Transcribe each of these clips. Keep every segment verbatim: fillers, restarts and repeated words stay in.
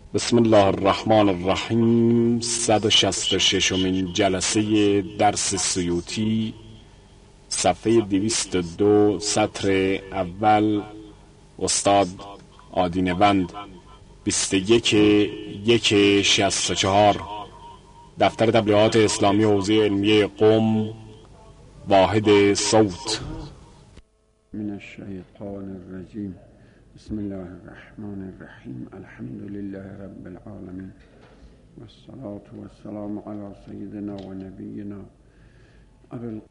بسم الله الرحمن الرحیم. صد و شصت و ششمین جلسه درس سیوطی، صفحه دویست و دو، سطر اول. استاد آدینوند، بیست و یک یک شصت و چهار. دفتر تبلیغات اسلامی حوزه علمیه قم، واحد صوت. من الشیطان الرجیم. بسم الله الرحمن الرحیم. الحمد لله رب العالمین و الصلاة و السلام علی سیدنا و نبینا ابی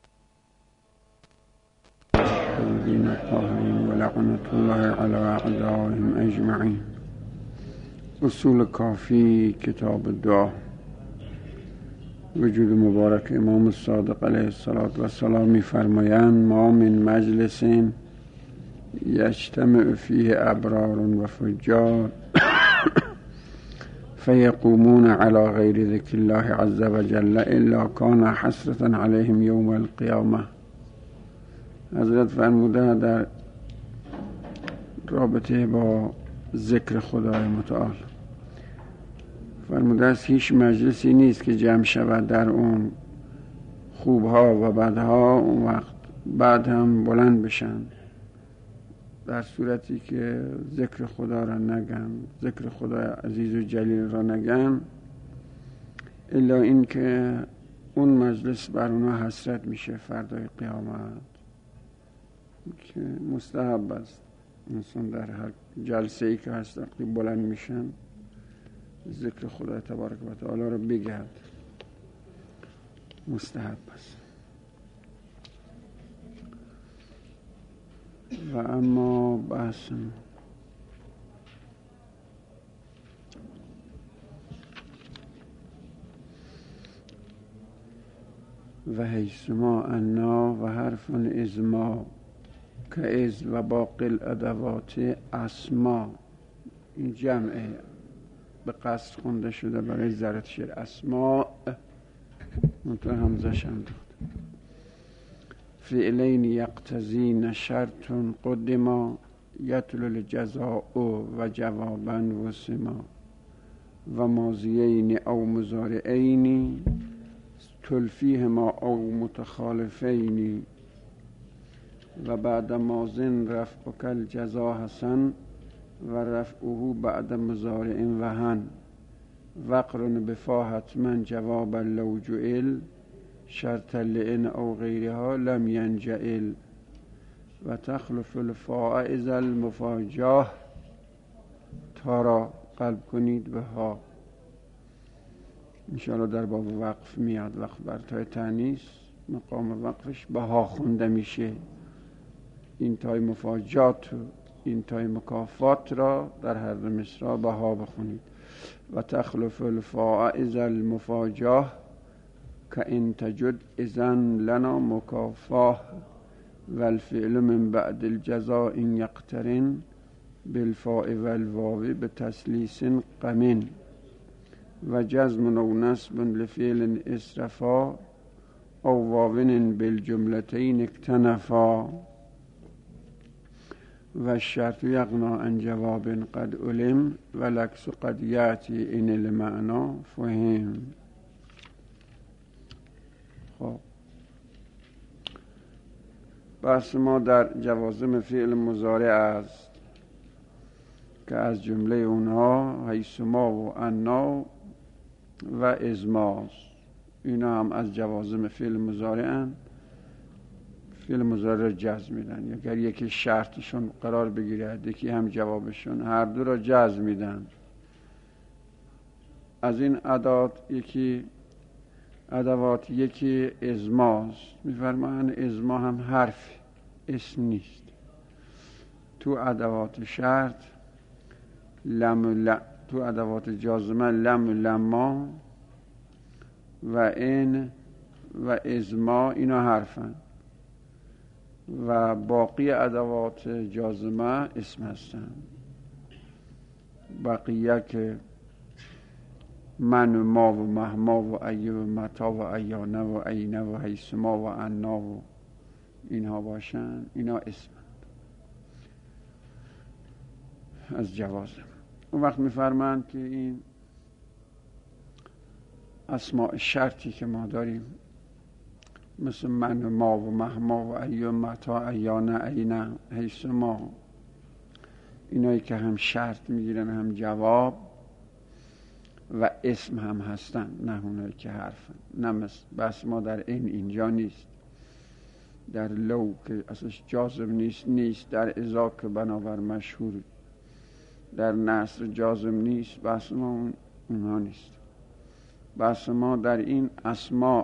الطاهرین الطاهرین و لعنة الله علی اعدائهم اجمعین. اصول کافی، کتاب دعا. وجود مبارک امام الصادق علیه الصلاة و السلام می‌فرمایند: ما من مجلس یجتمع فیه ابرار و فجار فیقومون علی غیر ذکر الله عز وجل الا کان حسرة علیهم یوم القیامه. حضرت فرموده در رابطه با ذکر خدای متعال، فرموده است هیچ مجلسی نیست که جمع شود در اون خوبها و بدها اون وقت بعد هم بلند بشن، در صورتی که ذکر خدا را نگن، ذکر خدای عزیز و جلیل را نگن، الا این که اون مجلس بر اونا حسرت میشه فردای قیامت، که مستحب است انسان در هر جلسه ای که هست وقتی بلند میشن ذکر خدای تبارک و تعالی را بگرد، مستحب است. و اما بحث و حیثما انا و حرف ازما که از و باقی الادوات اسما، این جمعه به قصد خونده شده برای زرت شیر اسما، منطقه همزه شمد فعلین یقتضین شرط قدما یطلو الجزاء و جوابا و سما و ماضیین او مضارعین تلفیهما او متخالفین و بعد ماضin رفع کل جزا حسن و رفعه بعد مضارع وهن وقرن بفا حتما جوابا لو جعل شرط لئن او غیرها لم ینجعل و تخلف الفاء اذا المفاجاه تارا قلب کنید به ها. انشاءالله در باب وقف میاد، وقف بر تای تانیث مقام وقفش به ها خونده میشه. این تای مفاجات و این تای مکافات را در هر مصرع به ها بخونید. و تخلف الفاء اذا المفاجاه که ان تجد اذن لنا مکافاه و الفعل من بعد الجزاء ان یقترن بالفاء و الواو بتسلیس قمن و جزم او نصب لفعل اسرفا او واون بالجملتین اکتنفا و الشرط یغنا عن جواب قد علم و العکس قد یأتی ان المعنا فهم. خب بحث ما در جوازم فعل مضارع است که از جمله اونها حیثما و انا و ازماست. اینا هم از جوازم فعل مضارعن، فعل مضارع را جزم میدن. اگر یکی شرطشون قرار بگیره یکی هم جوابشون، هر دو را جزم میدن. از این ادوات یکی ادوات یکی ازماست. میفرمایند ازما هم حرف، اسم نیست. تو ادوات شرط لم ل... تو ادوات جازمه لم لما و این و ازما اینا حرفن و باقی ادوات جازمه اسم هستن. بقیه که من و ما و مهما و ای و متا و ایانه و اینه و حیثما و انا و اینها باشن، اینا اسم از جوازم. اون وقت میفرمایند که این اسماء شرطی که ما داریم مثل من و ما و مهما و ای و متا ایانه اینه حیث ما، اینایی که هم شرط میگیرن هم جواب و اسم هم هستن، نه اونایی که حرفن. نه مثل بس ما در این اینجا نیست، در لو که اصلش جازم نیست نیست، در ازا که بنابر مشهور، در نصر جازم نیست، بس ما اونها نیست. بس ما در این اسماء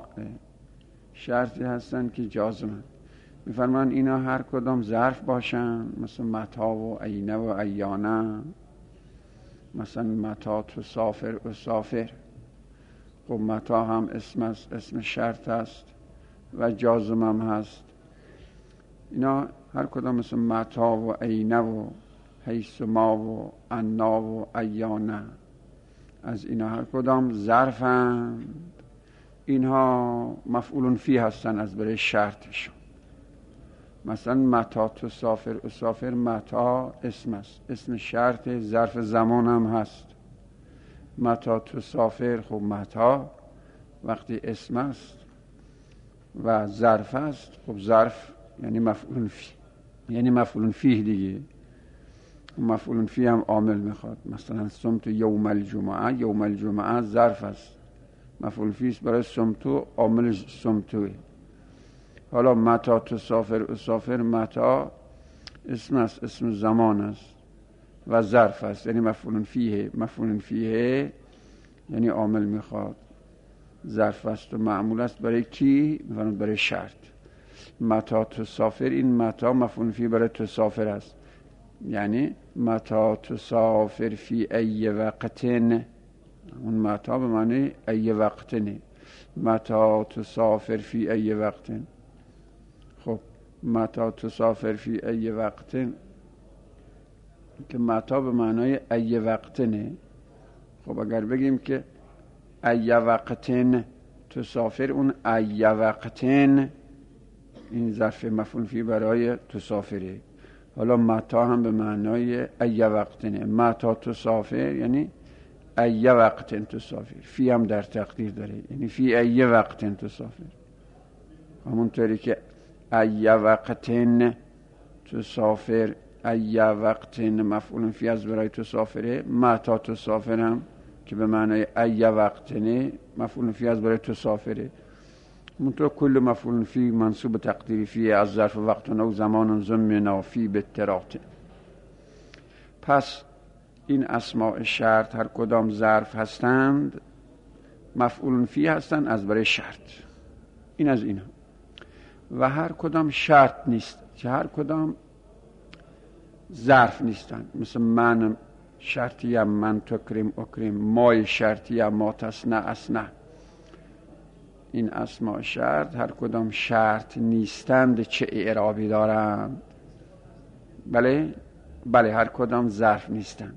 شرطی هستن که جازمن. میفرمان اینا هر کدام ظرف باشن، مثل متا و عینه و عیانه. مثلا متا تسافر و سافر، خب متا هم اسم است، اسم شرط است و جازم هم هست. اینا هر کدام مثل متا و عینه و حیث ما و انا و عیانه، از اینا هر کدام ظرفند. اینها مفعول فی هستن از برای شرطشون. مثلا متا تسافر و سافر، متا اسم است، اسم شرط، ظرف زمان هم هست. متا تسافر، خب متا وقتی اسم است و ظرف است، خب ظرف یعنی مفعول فی، یعنی مفعول فیه دیگه. مفعول فی هم عامل میخواد. مثلا صمت یوم الجمعه، یوم الجمعه ظرف است، مفعول فی است برای صمتو، عامل صمتوه. حالا متا تسافر و سافر، متا اسم است، اسم زمان است و ظرف است، یعنی مفعول فیه. مفعول فیه یعنی عامل میخواد، ظرف است و معمول است برای کی؟ برای شرط. متا تسافر، این متا مفعول فیه برای تسافر است، یعنی متا تسافر فی ای وقتن، اون متا به معنی ای وقتنه. متا تسافر فی ای وقتن، خب متا تسافر فی ای وقتن که متا به معنای ای وقتنه. خب اگر بگیم که ای وقتن تسافر، اون ای وقتن این ظرف مفعول فی برای تسافره. حالا متا هم به معنای ای وقتنه. متا تسافر یعنی ای وقتن تسافر، فی هم در تقدیر داره، یعنی فی ای وقتن تسافر. همونطوری که ای وقتن تسافر، ای وقتن مفعول فی از برای تسافره. متا تسافر هم که به معنای ای وقتنه مفعول فی از برای تسافره. منطور کل مفعول فی منصوب تقدیری فی از ظرف وقت و زمان زمنا فی بتراته. پس این اسماء شرط هر کدام ظرف هستند، مفعول فی هستند از برای شرط. این از اینا. و هر کدام شرط نیست، که هر کدام ظرف نیستند. مثل من شرطی هم من تکریم اکریم، مای شرطی هم ما تصنع اصنع. این اسماء شرط هر کدام شرط نیستند، چه اعرابی دارند؟ بله بله هر کدام ظرف نیستند.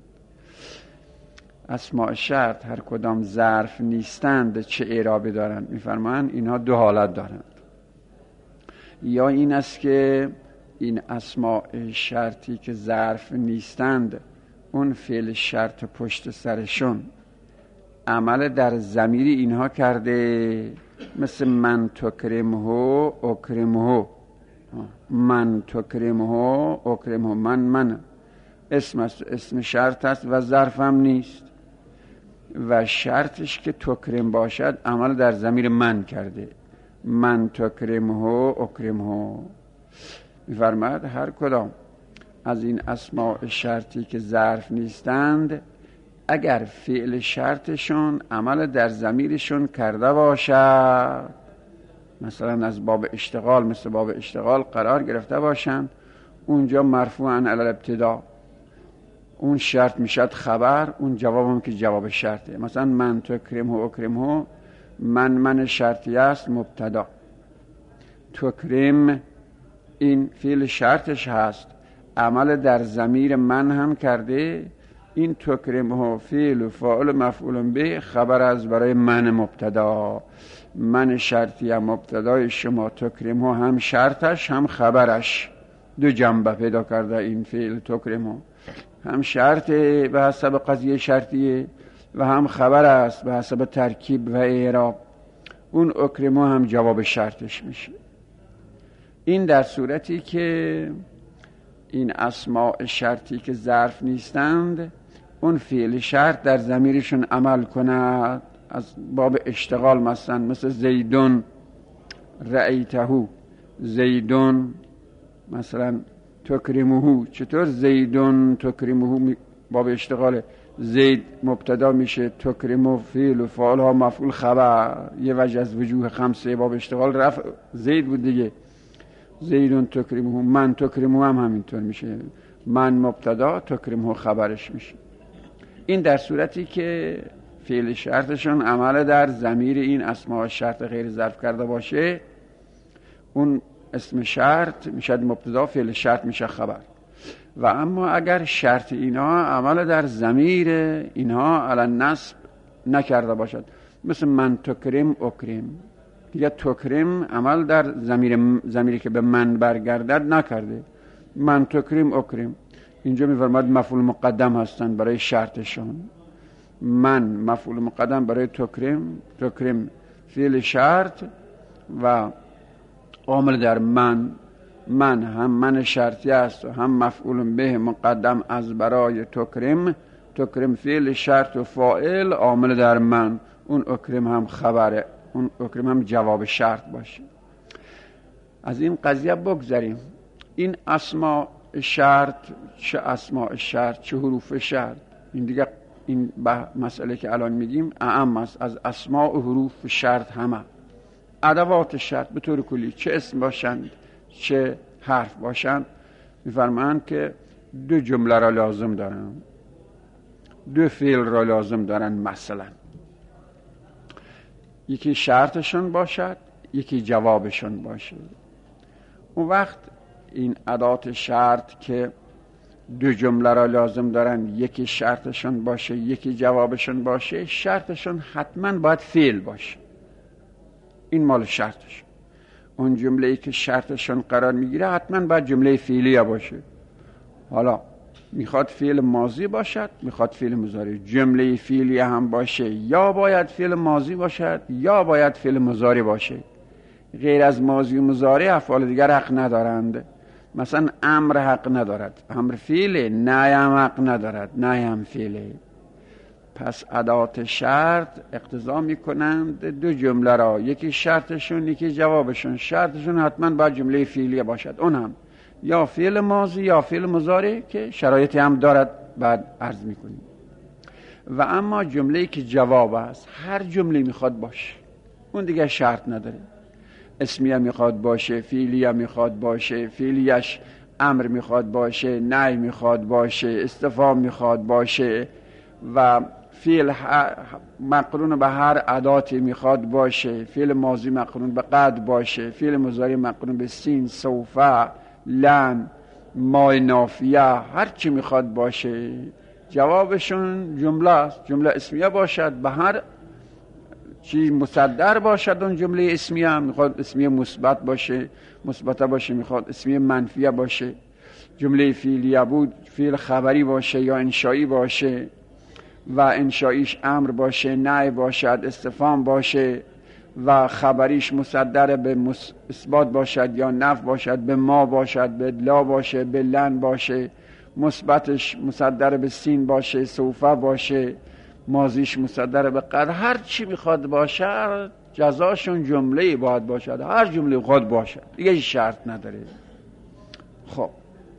اسماء شرط هر کدام ظرف نیستند، چه اعرابی دارند؟ میفرمایند اینها دو حالت دارند. یا این است که این اسماء شرطی که ظرف نیستند، اون فعل شرط پشت سرشون عمل در ضمیر اینها کرده، مثل من تکرمه اکرمه، من تکرمه اکرمه، من من اسم است، اسم شرط است و ظرف هم نیست و شرطش که تکرم باشد عمل در ضمیر من کرده، من تکرمه اکرمه. می‌فرماید هر کدام از این اسماء شرطی که ظرف نیستند، اگر فعل شرطشون عمل در ضمیرشون کرده باشد، مثلا از باب اشتغال، مثل باب اشتغال قرار گرفته باشند، اونجا مرفوعاً علی الابتدا، اون شرط میشد خبر، اون جواب هم که جواب شرطه. مثلا من تکرمه اکرمه، من من شرطی است مبتدا، تکرم این فعل شرطش هست، عمل در ضمیر من هم کرده، این تکرمه فعل و فاعل مفعول به، خبر از برای من مبتدا. من شرطی هم مبتدای شما، تکرمه هم شرطش هم خبرش، دو جنبه پیدا کرده این فعل تکرمه. هم شرط به حسب قضیه شرطیه و هم خبر است به حسب ترکیب و اعراب. اون اکرمو هم جواب شرطش میشه. این در صورتی که این اسماء شرطی که ظرف نیستند اون فعل شرط در ضمیرشون عمل کند، از باب اشتغال، مثلا مثل زیدون رأیتهو، زیدون مثلا تکرمهو. چطور زیدون تکرمهو باب اشتغاله، زید مبتدا میشه، تکرمو فعل و فاعل ها مفعول خبر، یه وجه از وجوه خمسه باب اشتغال رفع زید بود دیگه. زیدون تکرمهو، من تکرمهو هم همینطور میشه، من مبتدا تکرمهو خبرش میشه. این در صورتی که فعل شرطشون عمل در ضمیر این اسماء شرط غیر ظرف کرده باشه، اون اسم شرط میشه مبتدا، فعل شرط میشه خبر. و اما اگر شرط اینها عمل در ضمیر اینها علی النصب نکرده باشد، مثل من تکرم اکرم، دیگه تکرم عمل در ضمیر ضمیری که به من برگردد نکرده، من تکرم اکرم. اینجا میفرماد مفعول مقدم هستند برای شرطشون. من مفعول مقدم برای تکرم، تکرم فعل شرط و عامل در من. من هم من شرطی است و هم مفعول به مقدم از برای تکرم. تکرم فعل شرط و فاعل عامل در من، اون اکرم هم خبره، اون اکرم هم جواب شرط باشه. از این قضیه بگذاریم. این اسماء شرط، چه اسماء شرط چه حروف شرط، این دیگه این مسئله که الان میگیم اعم است از اسماء و حروف شرط. همه ادوات شرط به طور کلی چه اسم باشند چه حرف باشند میفرمایند که دو جمله را لازم دارن، دو فعل را لازم دارن. مثلا یکی شرطشون باشد، یکی جوابشون باشه. اون وقت این ادوات شرط که دو جمله را لازم دارن، یکی شرطشون باشه یکی جوابشون باشه، شرطشون حتما باید فعل باشه، این مال شرطش. اون جمله‌ای که شرطشون قرار میگیره حتما باید جمله فعلیه باشه. حالا میخواد فعل ماضی باشد، میخواد فعل مضارع. جمله فعلیه هم باشه یا باید فعل ماضی باشد یا باید فعل مضارع باشه. غیر از ماضی و مضارع افعال دیگر حق ندارند. مثلا امر حق ندارد، امر فعله، نهی هم حق ندارد، نهی هم فعله. پس ادوات شرط اقتضا میکنند دو جمله را، یکی شرطشون یکی جوابشون. شرطشون حتما باید جمله فعلیه باشد، اون هم یا فعل ماضی یا فعل مضارع که شرایطی هم دارد بعد عرض میکنیم. و اما جمله‌ای که جواب است، هر جمله میخواد باشه، اون دیگه شرط نداره. اسمیه میخواد باشه، فعلیه میخواد باشه، فعلیش امر میخواد باشه، نهی میخواد باشه، استفهام میخواد باشه و فعل مقرون به هر اداتی میخواد باشه، فعل ماضی مقرون به قد باشه، فعل مضارع مقرون به سین، سوف، لن، مای نافیه، هر چی میخواد باشه. جوابشون جمله است، جمله اسمیه باشد، به هر چی مصدر باشد. اون جمله اسمیه هم میخواد اسمیه مثبت باشه، مثبته باشه، میخواد اسمیه منفیه باشه. جمله فعلیه بود فعل خبری باشه یا انشایی باشه و انشاییش امر باشه، نهی باشد، استفهام باشه و خبریش مصدر به اثبات باشد یا نفی باشد، به ما باشد، به لا باشه، به لن باشه، مثبتش مصدر به سین باشه، سوفه باشه، ماضیش مصدر به قد. هر چی میخواد باشه جزاشون جمله باید باشد، هر جمله خود باشد، دیگه شرط نداره. خب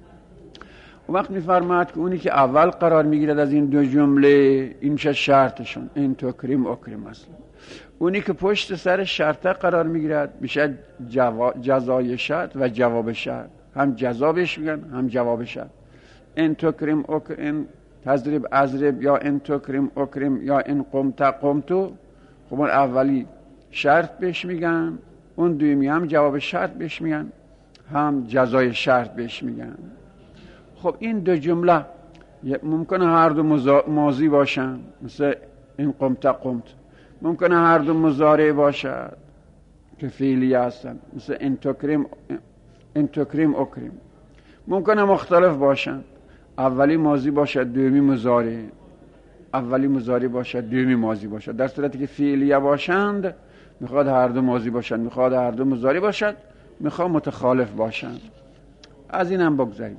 اون وقت میفرماید که اونی که اول قرار میگیرد از این دو جمله این میشه شرطشون، این تکریم اکریم اصلا. اونی که پشت سر شرطه قرار میگیرد میشه جوا... جزای شرط و جواب شرط. هم جزابش میگن هم جواب شرط. این تکریم اکریم، تضرب اضرب، یا این تکریم اکریم، یا این قمت قمتو. خب اون اولی شرط بهش میگن، اون دومی هم جواب شرط بهش میگن، هم جزای شرط بهش میگن. خب این دو جمله ممکنه هر دو ماضی باشن، مثل این قمت قمت. ممکنه هر دو مضارع باشد که فعلی هستن، مثل این تکریم این تکریم اکریم. ممکنه مختلف باشن. اولی ماضی باشد دومی مضارع، اولی مضارع باشد دومی ماضی باشد. در صورتی که فعلیه باشند میخواد هر دو ماضی باشند، میخواد هر دو مضارع باشد، میخواد متخالف باشند. از این هم بگذاریم.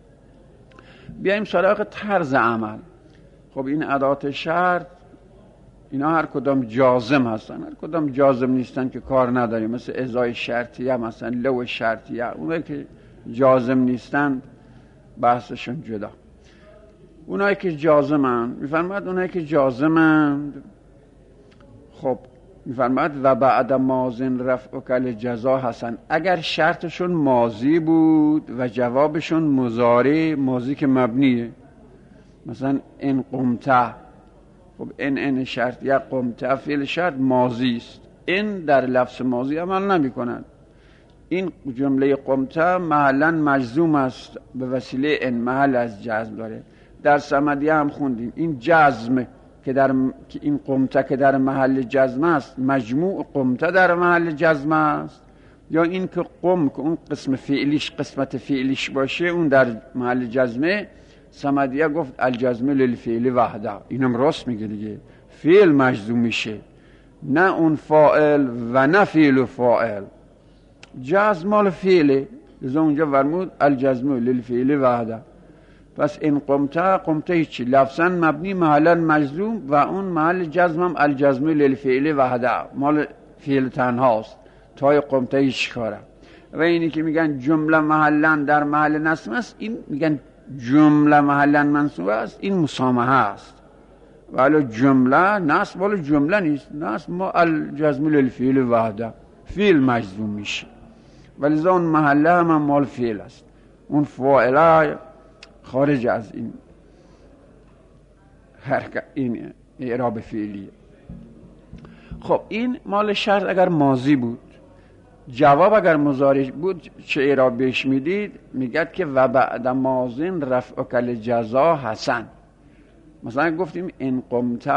بیایم سراغ طرز عمل. خب این ادات شرط اینا هر کدام جازم هستن، هر کدام جازم نیستن که کار نداریم. مثل ازای شرطیه، مثلا لو شرطیه، اونایی که جازم نیستن بحثشون جدا. اونایی که جازمند میفرماید اونایی که جازمند خب میفرماید و بعد ماضین رفع کل جزا حسن. اگر شرطشون ماضی بود و جوابشون مضارع، ماضی که مبنیه، مثلا ان قمته، خب ان ان شرط یا قمته فعل شرط ماضی است، این در لفظ ماضی عمل نمی کند. این جمله قمته محلا مجزوم است به وسیله ان، محل از جزم داره. در صمدیه هم خوندیم این جزم که در که این قمته که در محل جزم است، مجموع قمته در محل جزم است، یا این که قم که اون قسم فعلیش قسمت فعلیش باشه اون در محل جزمه. صمدیه گفت الجزم للفعل وحده، اینم راست میگه دیگه، فعل مجزوم میشه، نه اون فاعل و نه فعل و فاعل. جزم مال فعله، لذا اونجا فرمود الجزم للفعل وحده. پس این قمته، قمته هیچی، لفظا مبنی محلا مجزوم و اون محل جزم هم الجزم للفعل وحده، مال فعل تنهاست. تای قمته هیچ کاره. و اینی که میگن جمله محلا در محل نصب است، این میگن جمله محلا منصوب است، این مسامحه است. ولی جمله نصب ولی جمله نیست، نصب ما الجزم للفعل وحده، فعل مجزوم میشه، ولی اون محله هم مال فعل است، اون فاعله خارج از این حرکت، این اعراب فعلیه. خب این مال شرط اگر ماضی بود، جواب اگر مضارع بود چه اعراب بهش میدید؟ میگد که و بعد ماضین رفع کل جزا حسن. مثلا گفتیم ان قمت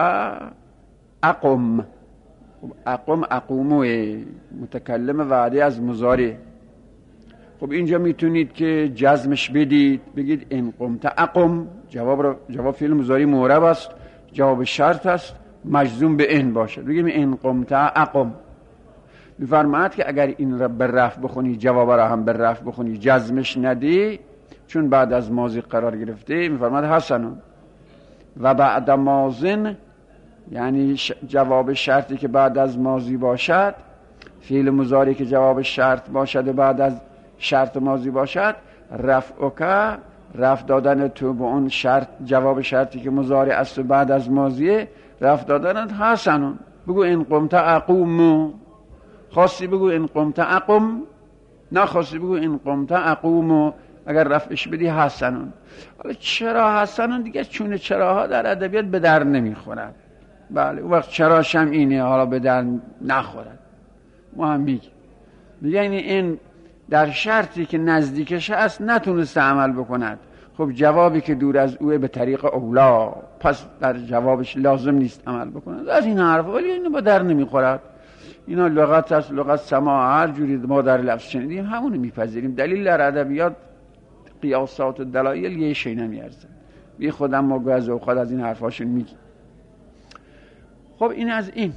اقم، اقم اقومه متکلم وعده از مضارع. خب اینجا میتونید که جزمش بدید، بگید ان قمت اقم، جواب رو جواب فعل مضارع معرب است، جواب شرط است، مجزوم به ان باشه، بگیم ان قمت اقم. میفرماید که اگر این را به رفع بخونی، جواب را هم به رفع بخونی، جزمش ندی چون بعد از ماضی قرار گرفته، میفرماید حسنون. و بعد ماضین یعنی جواب شرطی که بعد از ماضی باشد، فعل مضارعی که جواب شرط باشد و بعد از شرط ماضی باشد، رفع که رفع دادن تو به اون شرط، جواب شرطی که مضارع است و بعد از ماضیه، رفع دادن حسنون. بگو ان قمت اقوم، خاصی بگو ان قمت اقم، نه خاصی بگو ان قمت اقوم. اگر رفعش بدی حسنون. حالا چرا حسنون دیگه؟ چون چراها در ادبیات به در نمیخورد. بله اون وقت چراش هم اینه، حالا به در نخورد. ما هم میگیم میگه یعنی این در شرطی که نزدیکش هست نتونسته عمل بکند. خب جوابی که دور از اوه به طریق اولا، پس در جوابش لازم نیست عمل بکند. از این حرف ولی اینو به در نمیخورد. اینا لغت است، لغت سماع، هر جوری ما در لفظ شنیدیم همونو میپذیریم. دلیل در ادبیات قیاسات و دلایل یه شی نمیارزه. بی خودم ما گاز اوقات از این حرفاشون میگیم. خب این از این.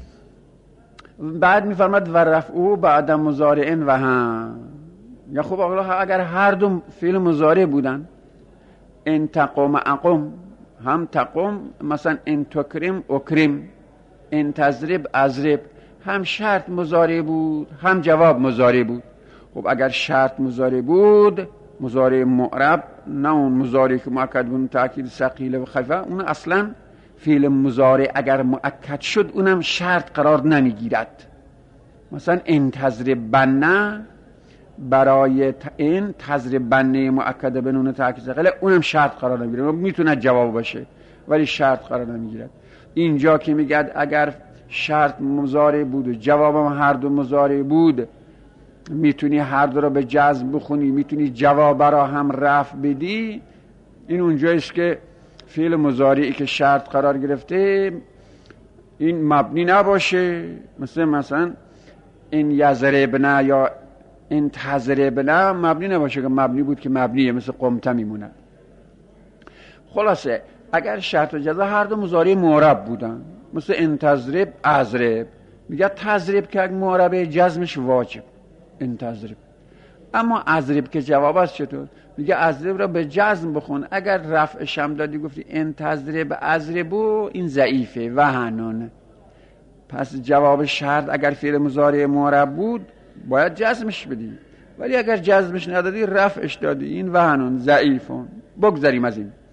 بعد میفرماد و رفعو بعد مضارع و هم، یا خب اگر هر دو فعل مضارع بودن، ان تقوم اقوم، هم تقوم مثلا ان تکرم اکرم، ان تضرب اضرب، هم شرط مضارع بود هم جواب مضارع بود. خب اگر شرط مضارع بود، مضارع معرب، نه اون مضارع که مؤکد بود تاکید ثقیل و خفیف، اون اصلا فعل مضارع اگر مؤکد شد اونم شرط قرار نمیگیرد. مثلا ان تضربن، برای این تضربن مؤکد به نون تاکید ثقیل، اونم شرط قرار نمیگیره، میتونه جواب باشه ولی شرط قرار نمیگیرد. اینجا که میگه اگر شرط مضارع بود و جوابم هر دو مضارع بود، میتونی هر دو رو به جزم بخونی، میتونی جواب را هم رفع بدی. این اونجاییست که فعل مضارعی که شرط قرار گرفته این مبنی نباشه، مثل مثلا این یضربن یا این تضربن مبنی نباشه، که مبنی بود که مبنیه، مثل قمته میمونه. خلاصه اگر شرط و جزا هر دو مضارع معرب بودن، مثل انتظرب ازرب، میگه تضرب که معربه جزمش واجب انتظرب. اما ازرب که جواب است چطور؟ میگه ازرب را به جزم بخون، اگر رفعش هم دادی گفتی انتظرب ازربو این ضعیفه وهنون. پس جواب شرط اگر فعل مضارع معرب بود باید جزمش بدی، ولی اگر جزمش ندادی رفعش دادی این وهنون ضعیفون. بگذاریم از این.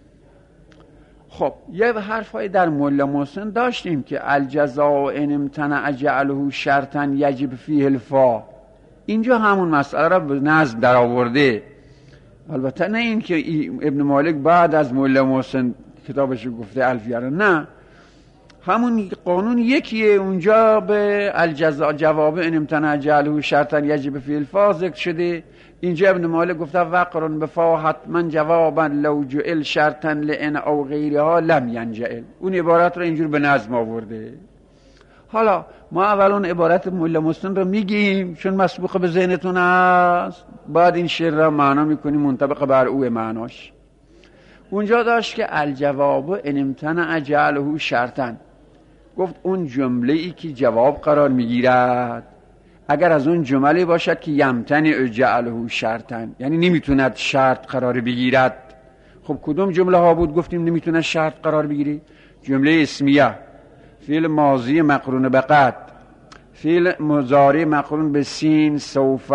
خب یه حرفای در ملا محسن داشتیم که الجزاء ان امتنع جعله شرطا یجب فیه الفا. اینجا همون مسئله را به نظم در آورده، البته نه این که ابن مالک بعد از ملا محسن کتابش گفته الفیه را، نه، همون قانون یکیه. اونجا به الجزاء جواب ان امتنع جعله شرطا یجب فیه الفا ذکر شده، اینجا ابن مالک گفته وقرن بفا حتما جوابا لو جعل شرطا لان او غیرها لم ینجعل. اون عبارت رو اینجور به نظم آورده. حالا ما اول اون عبارت ملا محسن رو میگیم چون مسبوق به ذهنتون است، بعد این شعر را معنا میکنیم منطبق بر او معناش. اونجا داشت که الجواب ان امتنع جعله شرطا، گفت اون جمله ای که جواب قرار میگیرد اگر از اون جمله باشد که یمتنع جعله شرطا، یعنی نمیتوند شرط قرار بگیرد. خب کدوم جمله ها بود گفتیم نمیتونه شرط قرار بگیری؟ جمله اسمیه، فعل ماضی مقرون به قد، فعل مضارع مقرون به سین، سوف،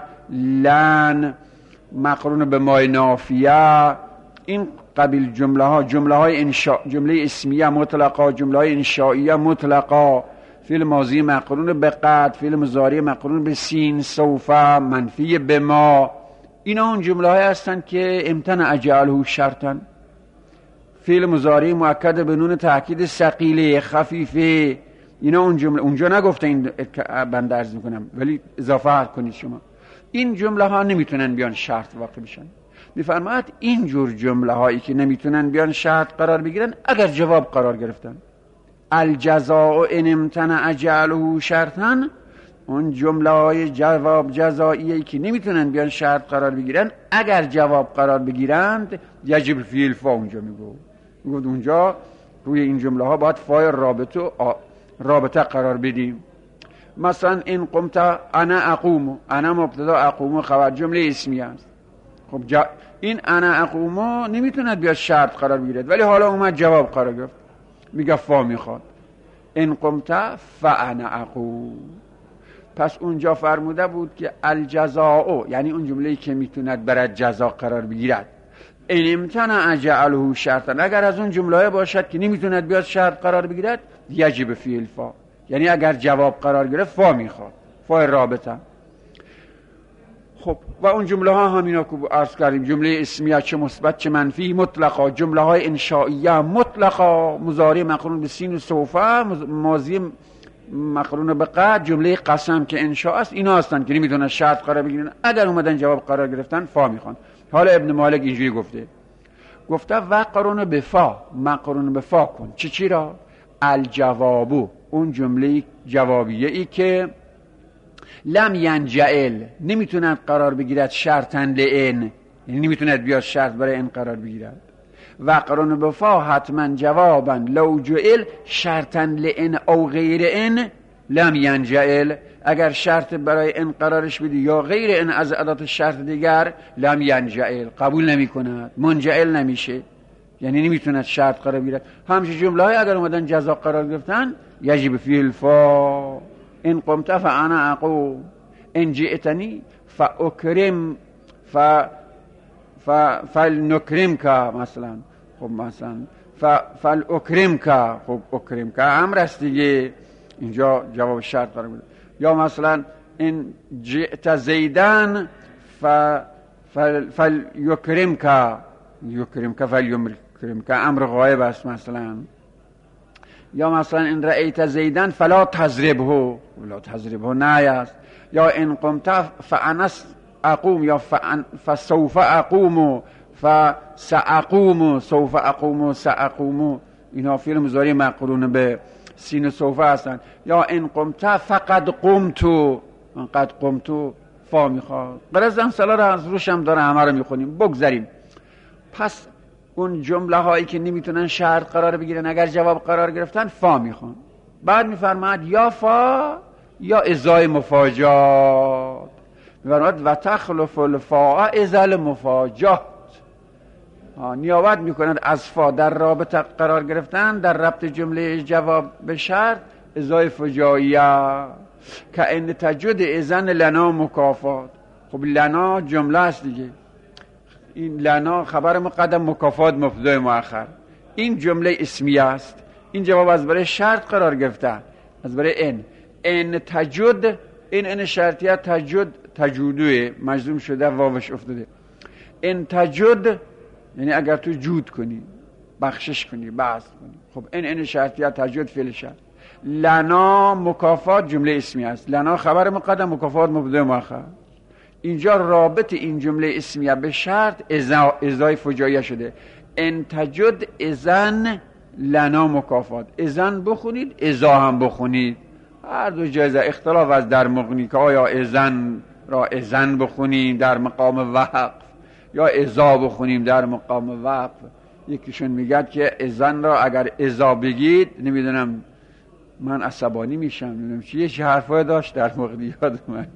لن، مقرون به مای نافیه. این قبیل جمله ها جمله های انشاء، جمله اسمیه مطلقا، جمله های انشائیه مطلقا، فعل ماضی مقرون به قد، فعل مضارع مقرون به سین، سوف، منفی به ما. اینا اون جمله های هستن که امتنع جعله شرطا. فعل مضارع مؤکد به نون تاکید ثقیله خفیفه، اینا اون جمله. اونجا نگفته این بنده عرض میکنم ولی اضافه کنید شما. این جمله ها نمیتونن بیان شرط واقع بشن. میفرماید این جور جمله هایی که نمیتونن بیان شرط قرار بگیرن اگر جواب قرار گرفتن، الجزاء ان امتنع جعله شرطا، اون جمله های جواب جزائیه که نمیتونن بیان شرط قرار بگیرن اگر جواب قرار بگیرند یجب فیه الفا. اونجا میگو میگو اونجا روی این جمله ها باید فای رابطه رابطه قرار بدیم. مثلا این قمت انا اقوم، انا مبتدا اقوم خبر، جمله اسمیه است. خب جا این انا اقوم نمیتوند بیاد شرط قرار بگیرد، ولی حالا اومد جواب قرار گرفت، میگه فا میخواد ان قمت فانا اقوم. پس اونجا فرموده بود که الجزاء یعنی اون جمله‌ای که میتوند برای جزا قرار بگیرد، ان امتنع جعله شرطا، اگر از اون جمله باشد که نمیتوند بیاد شرط قرار بگیرد یجب فیه الفا، یعنی اگر جواب قرار گرفت فا میخواد، فا رابطه. خب و اون جمله ها همینا که عرض کردیم، جمله اسمیه چه مثبت چه منفی مطلقا، جمله های انشائیه مطلقا، مضارع مقرون به سین و سوفه، ماضی مقرون به قد، جمله قسم که انشاء است، اینا هستن که نمیتونن شرط قرار بگیرن، اگر اومدن جواب قرار گرفتن فا میخوان. حالا ابن مالک اینجوری گفته، گفته وقرون به فا، مقرون به فا کن. چی چی را؟ الجوابو، اون جمله جوابیه ای که لم ینجعل نمیتوند قرار بگیرد شرطا لئن، یعنی نمیتوند بیاد شرط برای ان قرار بگیرد. وقرون به فا حتما جوابا لو جعل شرطا لئن او غیر ان لم ینجعل، اگر شرط برای ان قرارش بدی یا غیر ان از ادات شرط دیگر لم ینجعل، قبول نمی کند، منجعل نمیشه، یعنی نمیتوند شرط قرار بگیرد. همچه جمله های اگر اومدن جزا قرار گرفتن یجب فیه الفا، ان قمت فانا اقوم، ان جئتنی فاکرم ف ف فلنکرمک مثلا. خب مثلا ف فلاکرمک، خب اکرمک امر است دیگه، اینجا جواب شرط قرار میده. یا مثلا این جئت زیدن ف فلیکرمک، یکرمک فلیکرمک امر غایب است مثلا. یا مثلا این رأیت زیدن فلا تضربه، لا تضربه نه است. یا این قمت فانس اقوم، یا فسوف اقوم فساقوم، سوف اقوم ساقوم، اینا فعل مضارع مقرون به سین و سوف هستن. یا این قمت فقد قمت، من قد قمت فا میخواد. غرض امثال را از روشم داره، همه رو میخونیم. بگذاریم. پس اون جمله هایی که نمیتونن شرط قرار بگیرن اگر جواب قرار گرفتن فا میخوان. بعد میفرماد یا فا یا ازای مفاجات، میفرماد و تخلف الفا ازال مفاجات، نیابت میکنند از فا در رابطه قرار گرفتن در ربط جمله جواب به شرط ازای فجاییه که ان تجد اذن لنا مکافات. خب لنا جمله است دیگه، این لنا خبر مقدم، مکافات مبتدا مؤخر، این جمله اسمیه است، این جواب از برای شرط قرار گرفته، از برای ان ان تجد، این ان شرطیه، تجد تجودوه مجزوم شده واوش افتاده، ان تجد یعنی اگر تو جود کنی، بخشش کنی، بسط کنی. خب این ان شرطیه، تجد فعل شرط، لنا مکافات جمله اسمی است، لنا خبر مقدم، مکافات مبتدا مؤخر. اینجا رابط این جمله اسمیه به شرط ازا ازای فجاییه شده، ان تجد اذن لنا مکافات، اذن بخونید ازا هم بخونید، هر دو جایزه. اختلاف از در مغنی که آیا اذن را اذن بخونیم در مقام وقف یا ازا بخونیم در مقام وقف. یکیشون میگه که اذن را اگر ازا بگید نمیدونم من عصبانی میشم، نمیدونم چیه، چه حرفای داشت در مغنی، یاد من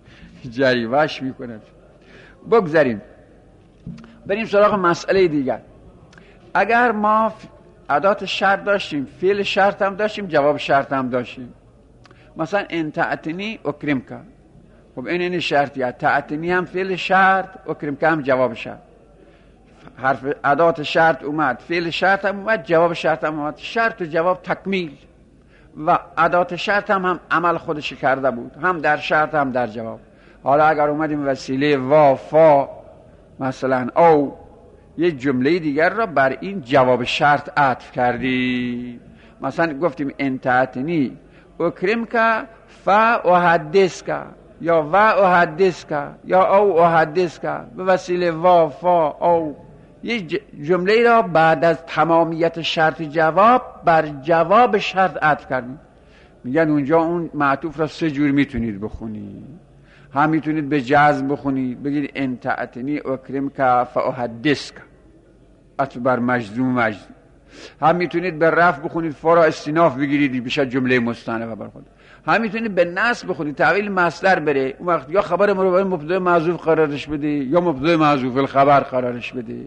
جریوش میکنه. بگذاریم بریم سراغ مسئله دیگر. اگر ما ادات شرط داشتیم، فعل شرط هم داشتیم، جواب شرط هم داشتیم، مثلا ان تعتنی اکرمک، خب این این شرطیه، تعتنی هم فعل شرط، اکرمک هم جواب شرط، حرف ادات شرط اومد، فعل شرط هم اومد، جواب شرط هم اومد، شرط و جواب تکمیل و ادات شرط هم, هم عمل خودش کرده بود، هم در شرط هم در جواب. حالا اگر اومدیم وسیله وا فا مثلا او یه جمله دیگر را بر این جواب شرط عطف کردیم، مثلا گفتیم ان تعتنی اکرمک فا احدثک یا و احدثک یا او احدثک، به وسیله وا فا او یه جمله را بعد از تمامیت شرط جواب بر جواب شرط عطف کردیم. میگن اونجا اون معطوف را سه جور میتونید بخونید، هم میتونید به جزم بخونید بگید ان تعتنی اکرمک فاحدثک عطف بر مجزوم مجزوم، هم میتونید به رفع بخونید فارا استیناف بگیرید بشه جمله مستأنفه بر خود، هم میتونید به نصب بخونید تعویل مصدر بره، اون وقت یا خبر مربوط مبتدا محذوف قرارش بده یا مبتدا محذوف الخبر قرارش بده.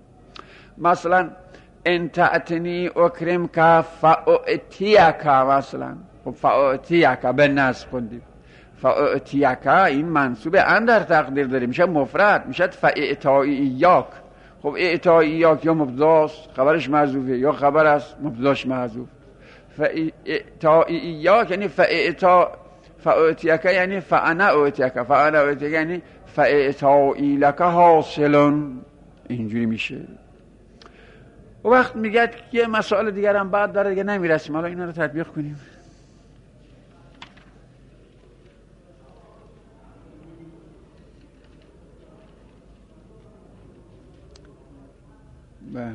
مثلا ان تعتنی اکرمک فاعتیک، مثلا خب فاعتیک به نصب خوندیم، فاعتیک این منصوب ان در تقدیر داره، میشه مفرد، میشه فاعتایی ایاک. خب اعتایی ایاک یا مبتداست خبرش محذوفه یا خبر است مبتداش محذوف. فاعتایی ایاک یعنی فاعتا فاعتیک یعنی فانا اعتیک، فانا اعتیک یعنی فاعتایی لک حاصلون، اینجوری میشه. و وقت میگه یه مسائل دیگر هم بعد داره دیگه نمیرسیم، حالا اینا رو تطبیق کنیم. بله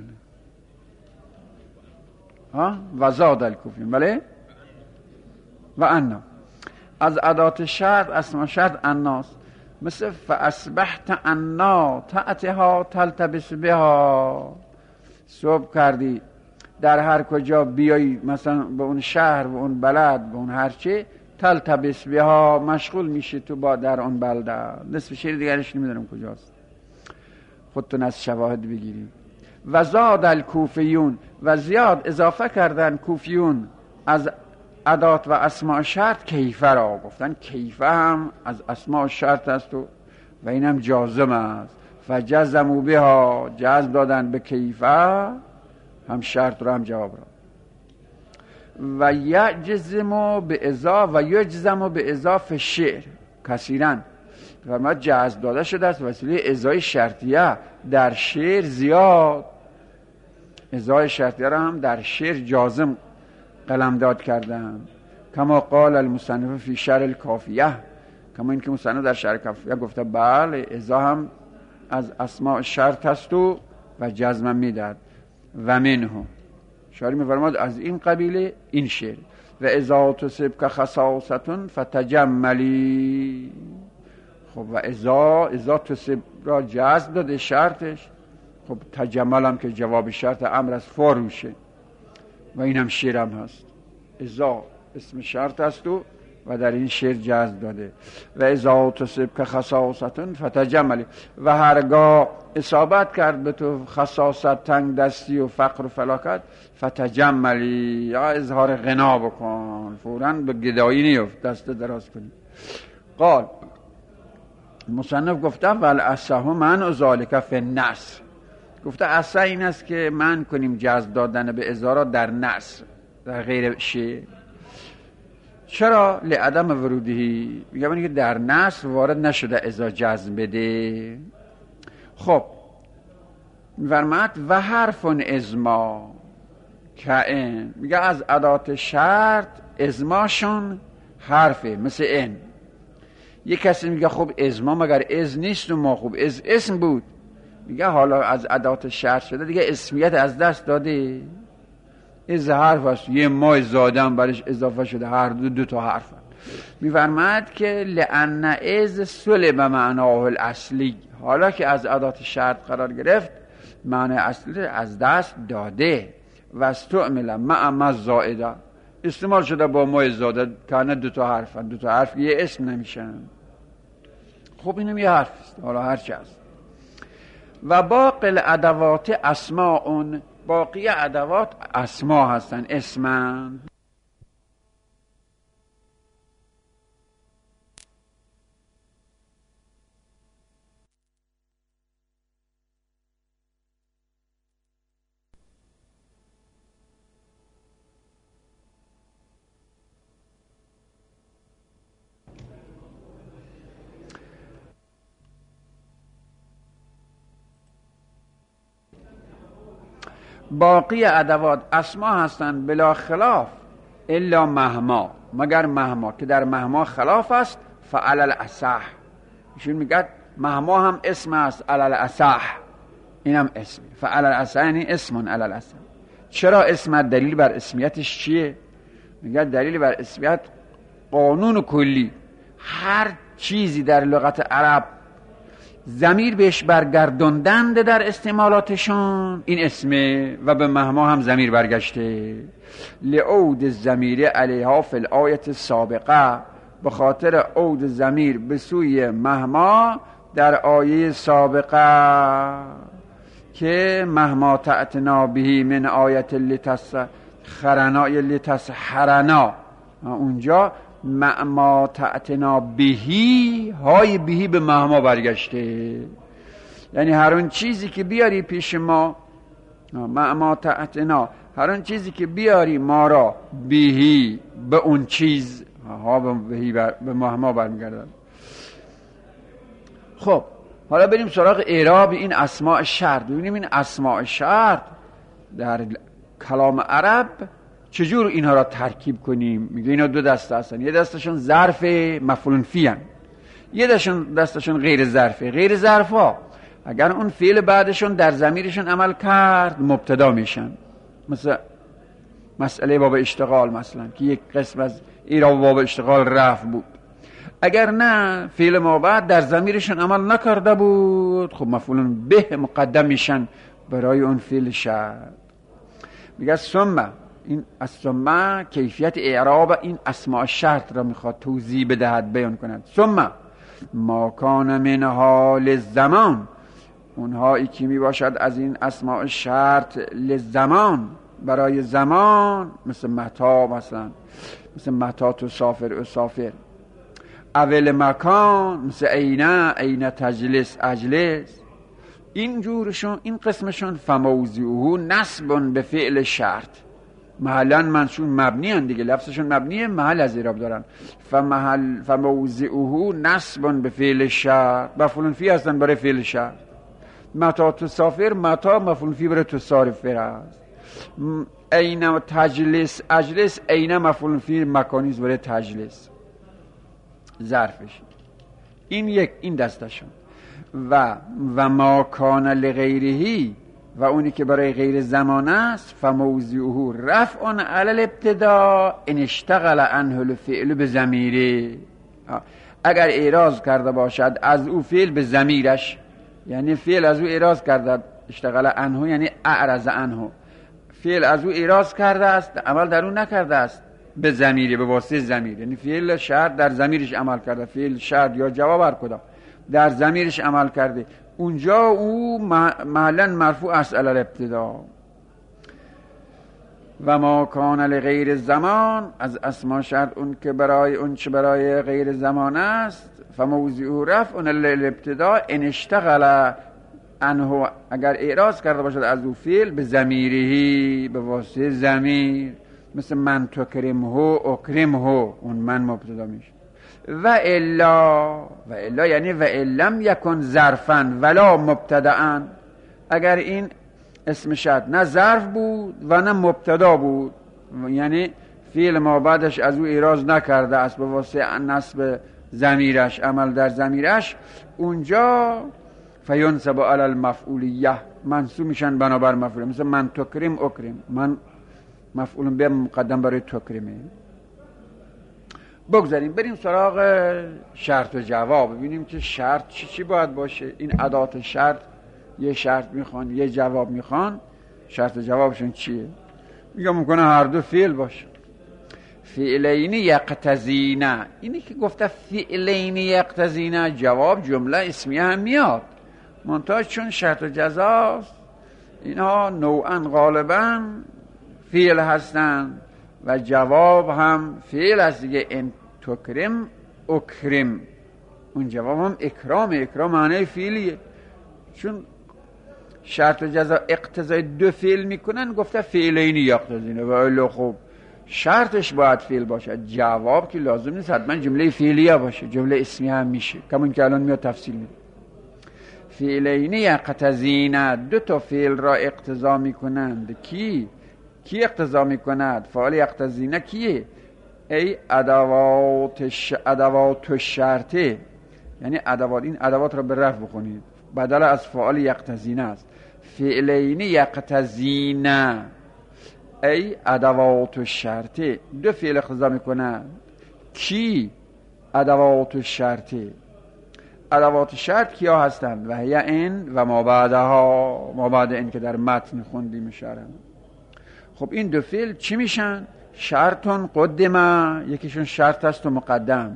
ها و زاد الکوفیون، بله و انا از ادات شرط اسم شرط اناست، مثل فاصبحت انا تأتها تلتبس بها، صبح کردی در هر کجا بیایی مثلا به اون شهر و اون بلد به اون هرچه، تلتبس بها مشغول میشه تو با در اون بلده. نصف شعر دیگرش نمیدونم کجاست، خودتون از شواهد بگیرید. و زاد الکوفیون و زیاد اضافه کردن کوفیون از ادات و اسماء شرط کیفه را، گفتن کیفه هم از اسماء شرط است و و اینم جازم است. فجزموا بها جزم دادن به کیفه، هم شرط رو هم جواب را. و یجزموا به اضا و یجزموا به اضاف شعر کثیرا، فرمود جزم داده شده است وسیله ازای شرطیه در شعر زیاد، ازای شرطیه را هم در شعر جازم قلمداد کردن. کما قال المصنف فی شرح الکافیه، کما این که مصنف در شرح کافیه گفته بله ازا هم از اسماء شرط هست و و جزم میداد. و منه شاری میفرماد از این قبیله این شعر، و ازا تصب که خصاصتون فتجملی. خب و ازا ازا تصب را جزم داده شرطش، خب تجمل هم که جواب شرط امر از فاروشه و اینم شعر هم هست. ازا اسم شرط هست و و در این شعر جذب داده و ازا تصب که خصاصتون فتجملی و هرگاه اصابت کرد به تو خصاصت، تنگ دستی و فقر و فلاکت، فتجملی یا اظهار غنا بکن، فوراً به گدایی نیفت، دست دراز کنی. قال مصنف گفته ول اصح من ذالک فی النصر، گفته اصح این است که من کنیم جذب دادن به ازارا در نصر، در غیر شعر. چرا؟ لعدم ورودی، میگم که در نصر وارد نشده ازا جزم بده. خب میفرماد و حرف ازما کائن، میگه از ادات شرط ازماشون حرفه مثل این. یک کسی میگه خب ازما مگر از نیست و ما خب از اسم بود، میگه حالا از ادات شرط شده دیگه اسمیت از دست داده، از حرف هست، یه ما زادم برش اضافه شده، هر دو دو تا حرف. میفرماد که لأن از سلب معناه الاصلی، حالا که از ادات شرط قرار گرفت معنی اصلی از دست داده. و استعمل مع ما زائده، استعمال شده با ما زاده، کنه دو تا حرف، دو تا حرف یه اسم نمیشن. خب اینم یه حرف است، حالا هر چی است. و باقی الادوات اسماء، باقی ادوات اسما هستن، اسمن. باقی ادوات اسما هستند بلا خلاف الا مهما، مگر مهما که در مهما خلاف است. فعل الاصح، ایشون میگه مهما هم اسم است، علی الاصح اینم اسم. فعل الاصح یعنی اسم علی الاصح. چرا اسم؟ دلیل بر اسمیتش چیه؟ میگه دلیل بر اسمیت قانون کلی، هر چیزی در لغت عرب ضمیر بهش برگردوندند در استعمالاتشون این اسمه، و به مهما هم ضمیر برگشته. لعود الضمیر علیها فی الآیه السابقه، به خاطر عود ضمیر به سوی مهما در آیه سابقه که مهما تأتنا به من آیت لتسخرنا یا لتسحرنا، اونجا مهما تأتنا بهی، های بهی به مهما برگشته، یعنی هر اون چیزی که بیاری پیش ما، مهما تأتنا، هر اون چیزی که بیاری ما را بهی، به اون چیز، ها به بهی بر به مهما برمیگردن. خب حالا بریم سراغ اعراب این اسماء شرط، ببینیم این اسماء شرط در کلام عرب چجور اینها را ترکیب کنیم. میگه اینا دو دسته هستن، یه دستشون ظرف مفعول فی هن، یه دستشون دستشون غیر ظرفه. غیر ظرف ها اگر اون فعل بعدشون در ضمیرشون عمل کرد مبتدا میشن، مثل مسئله باب اشتغال مثلا که یک قسم از اعراب باب اشتغال رفع بود. اگر نه فعل ما بعد در ضمیرشون عمل نکرده بود، خب مفعول به مقدم میشن برای اون فعل شرط. میگه ثم، این ثم کیفیت اعراب این اسماء شرط را میخواد توضیح بدهد، بیان کند. ثم ما کان من حال زمان، اونهایی که میباشد از این اسماء شرط لزمان، برای زمان، مثل متا مثلا، مثل متا تو سافر و سافر. اول مکان مثل اینا، اینا تجلس اجلس. این جورشون، این قسمشون فموضعه نصب به فعل شرط، محلا منصوب مبنی هن دیگه، لفظشون مبنیه، محل از اعراب دارن. فمحل فموضعه نصب به فعل شرط، مفعول فی هستن برای فعل شرط. متا تسافر، متا مفعول فی برای تسافر است. اینا تجلس اجلس، اینا مفعول فی مکانیز برای تجلس، ظرفش. این یک، این دستشون. و و ما کان لغیرهی، و اونی که برای غیر زمان است، فموضعه رفع علی الابتدا ان اشتغل عنه الفعل به ضمیره. اگر اعراض کرده باشد از او فعل به ضمیرش، یعنی فعل از او اعراض کرده اشتغل عنه یعنی اعرض عنه، فعل از او ایراز کرده است، عمل در اون نکرده است به ضمیری، به واسطه ضمیر، یعنی فعل شرط در ضمیرش عمل کرده، فعل شرط یا جواب هر کدام در ضمیرش عمل کرده، اونجا او محلا مرفوع است علی الابتدا. و ما کان لغیر زمان، از اسما شرط اون که برای اون چه برای غیر زمان است، فموضعه رفع اون الابتدا ان اشتغل عنه، اگر اعراض کرده باشد از او فعل به ضمیره، به واسطه ضمیر، مثل من تکرمه اکرمه، اون من مبتدا میشه. و الا، و الا یعنی و لم یکن ظرفا ولا مبتدأ، اگر این اسم شرط نه ظرف بود و نه مبتدا بود، یعنی فعل ما بعدش از او ایراز نکرده است به واسطه نصب ضمیرش، عمل در ضمیرش، اونجا فینصب علی المفعولیه، منصوب میشن بنابر مفعول، مثل من تکرم اکرم، من مفعول به مقدم برای تکرمه. بگذاریم بریم سراغ شرط و جواب، ببینیم که شرط چی چی باید باشه. این ادات شرط یه شرط میخوان یه جواب میخوان، شرط و جوابشون چیه؟ میگم ممکنه هر دو فعل باشه. فعلین یقتضین، اینی که گفته فعلین یقتضین، جواب جمله اسمیه هم میاد، منتها چون شرط و جزاست اینها نوعا غالبا فعل هستن و جواب هم فعل هست دیگه. ان تکرم اکرم، اون جواب هم اکرام، اکرام معنی فعلیه، چون شرط و جزا اقتضای دو فعل میکنن، گفته فعلین یقتضین، و الا خب شرطش باید فعل باشه، جواب که لازم نیست حتما جمله فعلیه باشه، جمله اسمیه هم میشه، کمون که الان میاد تفصیل میده. فعلین یقتضین، دو تا فعل را اقتضا میکنند. کی کی اقتضا میکند؟ فعال یقتضین کیه؟ ای ادوات ش... ادوات شرطه، یعنی ادوات، این ادوات را به رفع بخونید، بدل از فعال یقتضین است. فعلین یقتضین ای ادوات شرطه، دو فعل اقتضا میکنند. کی؟ ادوات شرطه. ادوات شرط کیا هستند؟ و هی این و ما بعدها، ما بعد این که در متن خوندیم شرم. خب این دو فعل چی میشن؟ شرطون قدمه، یکیشون شرط است و مقدم،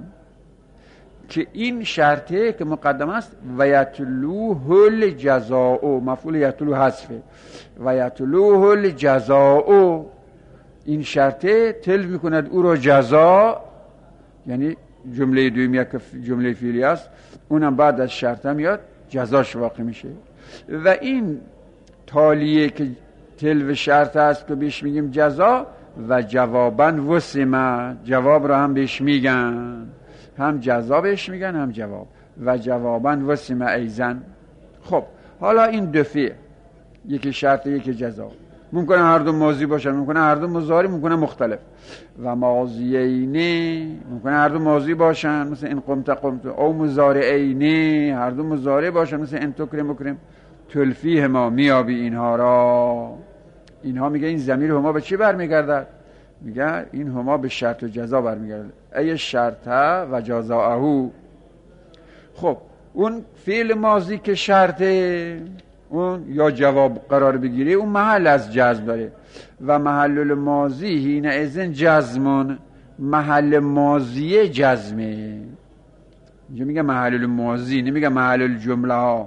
که این شرطه که مقدم است و یتلوه الجزاء، مفعول یتلو حذفه، و یتلوه الجزاء، این شرطه تل میکند او رو جزا، یعنی جمله دومیه که جمله فعلی است، اونم بعد از شرط میاد جزاش واقع میشه. و این تالیه که تلو شرط است که بهش میگیم جزا، و جوابا وسمه، جواب رو هم بهش میگن، هم جزا بهش میگن هم جواب، و جوابا وسمه ایزن. خب حالا این دو فعل، یکی شرط یکی جزا، ممکنه هر دو ماضی باشن، ممکنه هر دو مضارع، ممکنه مختلف. و ماضیینه، ممکنه هر دو ماضی باشن مثل این قمت قمت، او مضارعینه، هر دو مضارع باشن مثل این تکرم اکرم. تلفیه ما میابی اینها را، اینها میگه این ضمیر هما به چی برمیگردد؟ میگه این هما به شرط و جزا برمیگردد، ای شرطه و جزاءه. خب اون فعل ماضی که شرطه، اون یا جواب قرار بگیره، اون محل از جزم داره، و محل الماضی هینه ازن جزمون، محل ماضی جزمه. اینجا میگه محل الماضی، نمیگه محل الجمله ها.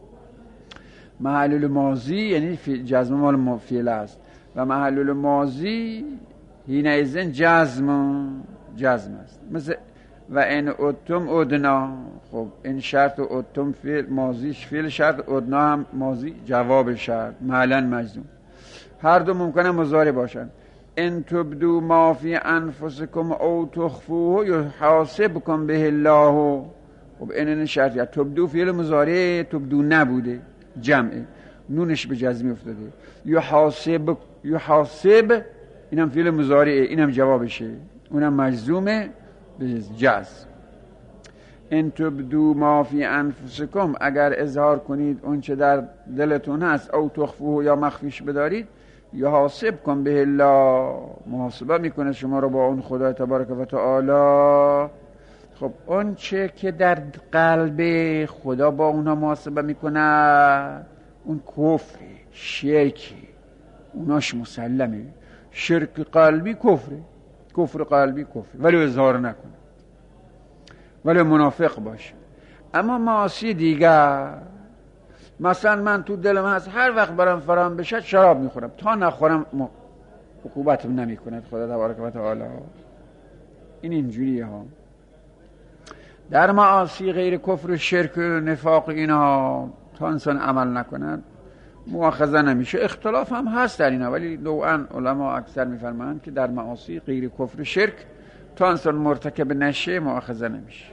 محل الماضی یعنی جزم مال فعل است، و محل الماضی هینه ازن جزم، جزم است. مثل و ان اتم ادنا، خب این شرط و اتم فعل ماضیش فعل شرط، ادنا هم ماضی جواب شرط، محلا مجزوم. هر دو ممکنه مضارع باشن. ان تبدو ما فی انفسکم او تخفوه یحاسبکم به الله. خب این شرطیه، تبدو فعل مضارع، تبدو نبوده، جمعه، نونش به جزمی افتاده. یحاسب، یحاسب اینم فعل مضارعه، اینم جوابشه، اونم مجزومه به جزم. ان تبدو ما فی انفسکم، اگر اظهار کنید اون چه در دلتون هست، او تخفوه یا مخفیش بدارید، یحاسبکم به الله، محاسبه میکنه شما رو با اون خدا تبارک و تعالی. خب اون چه که در قلب خدا با اونها محاسبه میکنه، اون کفر شرک اوناش مسلمه. شرک قلبی کفره، کفر قلبی کفر، ولی اظهار نکنه، ولی منافق باشه. اما معاصی دیگر، مثلا من تو دلم هست هر وقت برام فرام بشه شراب میخورم، تا نخورم عقوبتم نمی کند خدا تبارک و تعالی. این اینجوریه ها. در معاصی غیر کفر و شرک و نفاق اینها تا انسان عمل نکند مؤاخذه نمیشه. اختلاف هم هست در اینا، ولی نوعا علما اکثر میفرمایند که در معاصی غیر کفر و شرک تا انسان مرتکب نشه مؤاخذه نمیشه.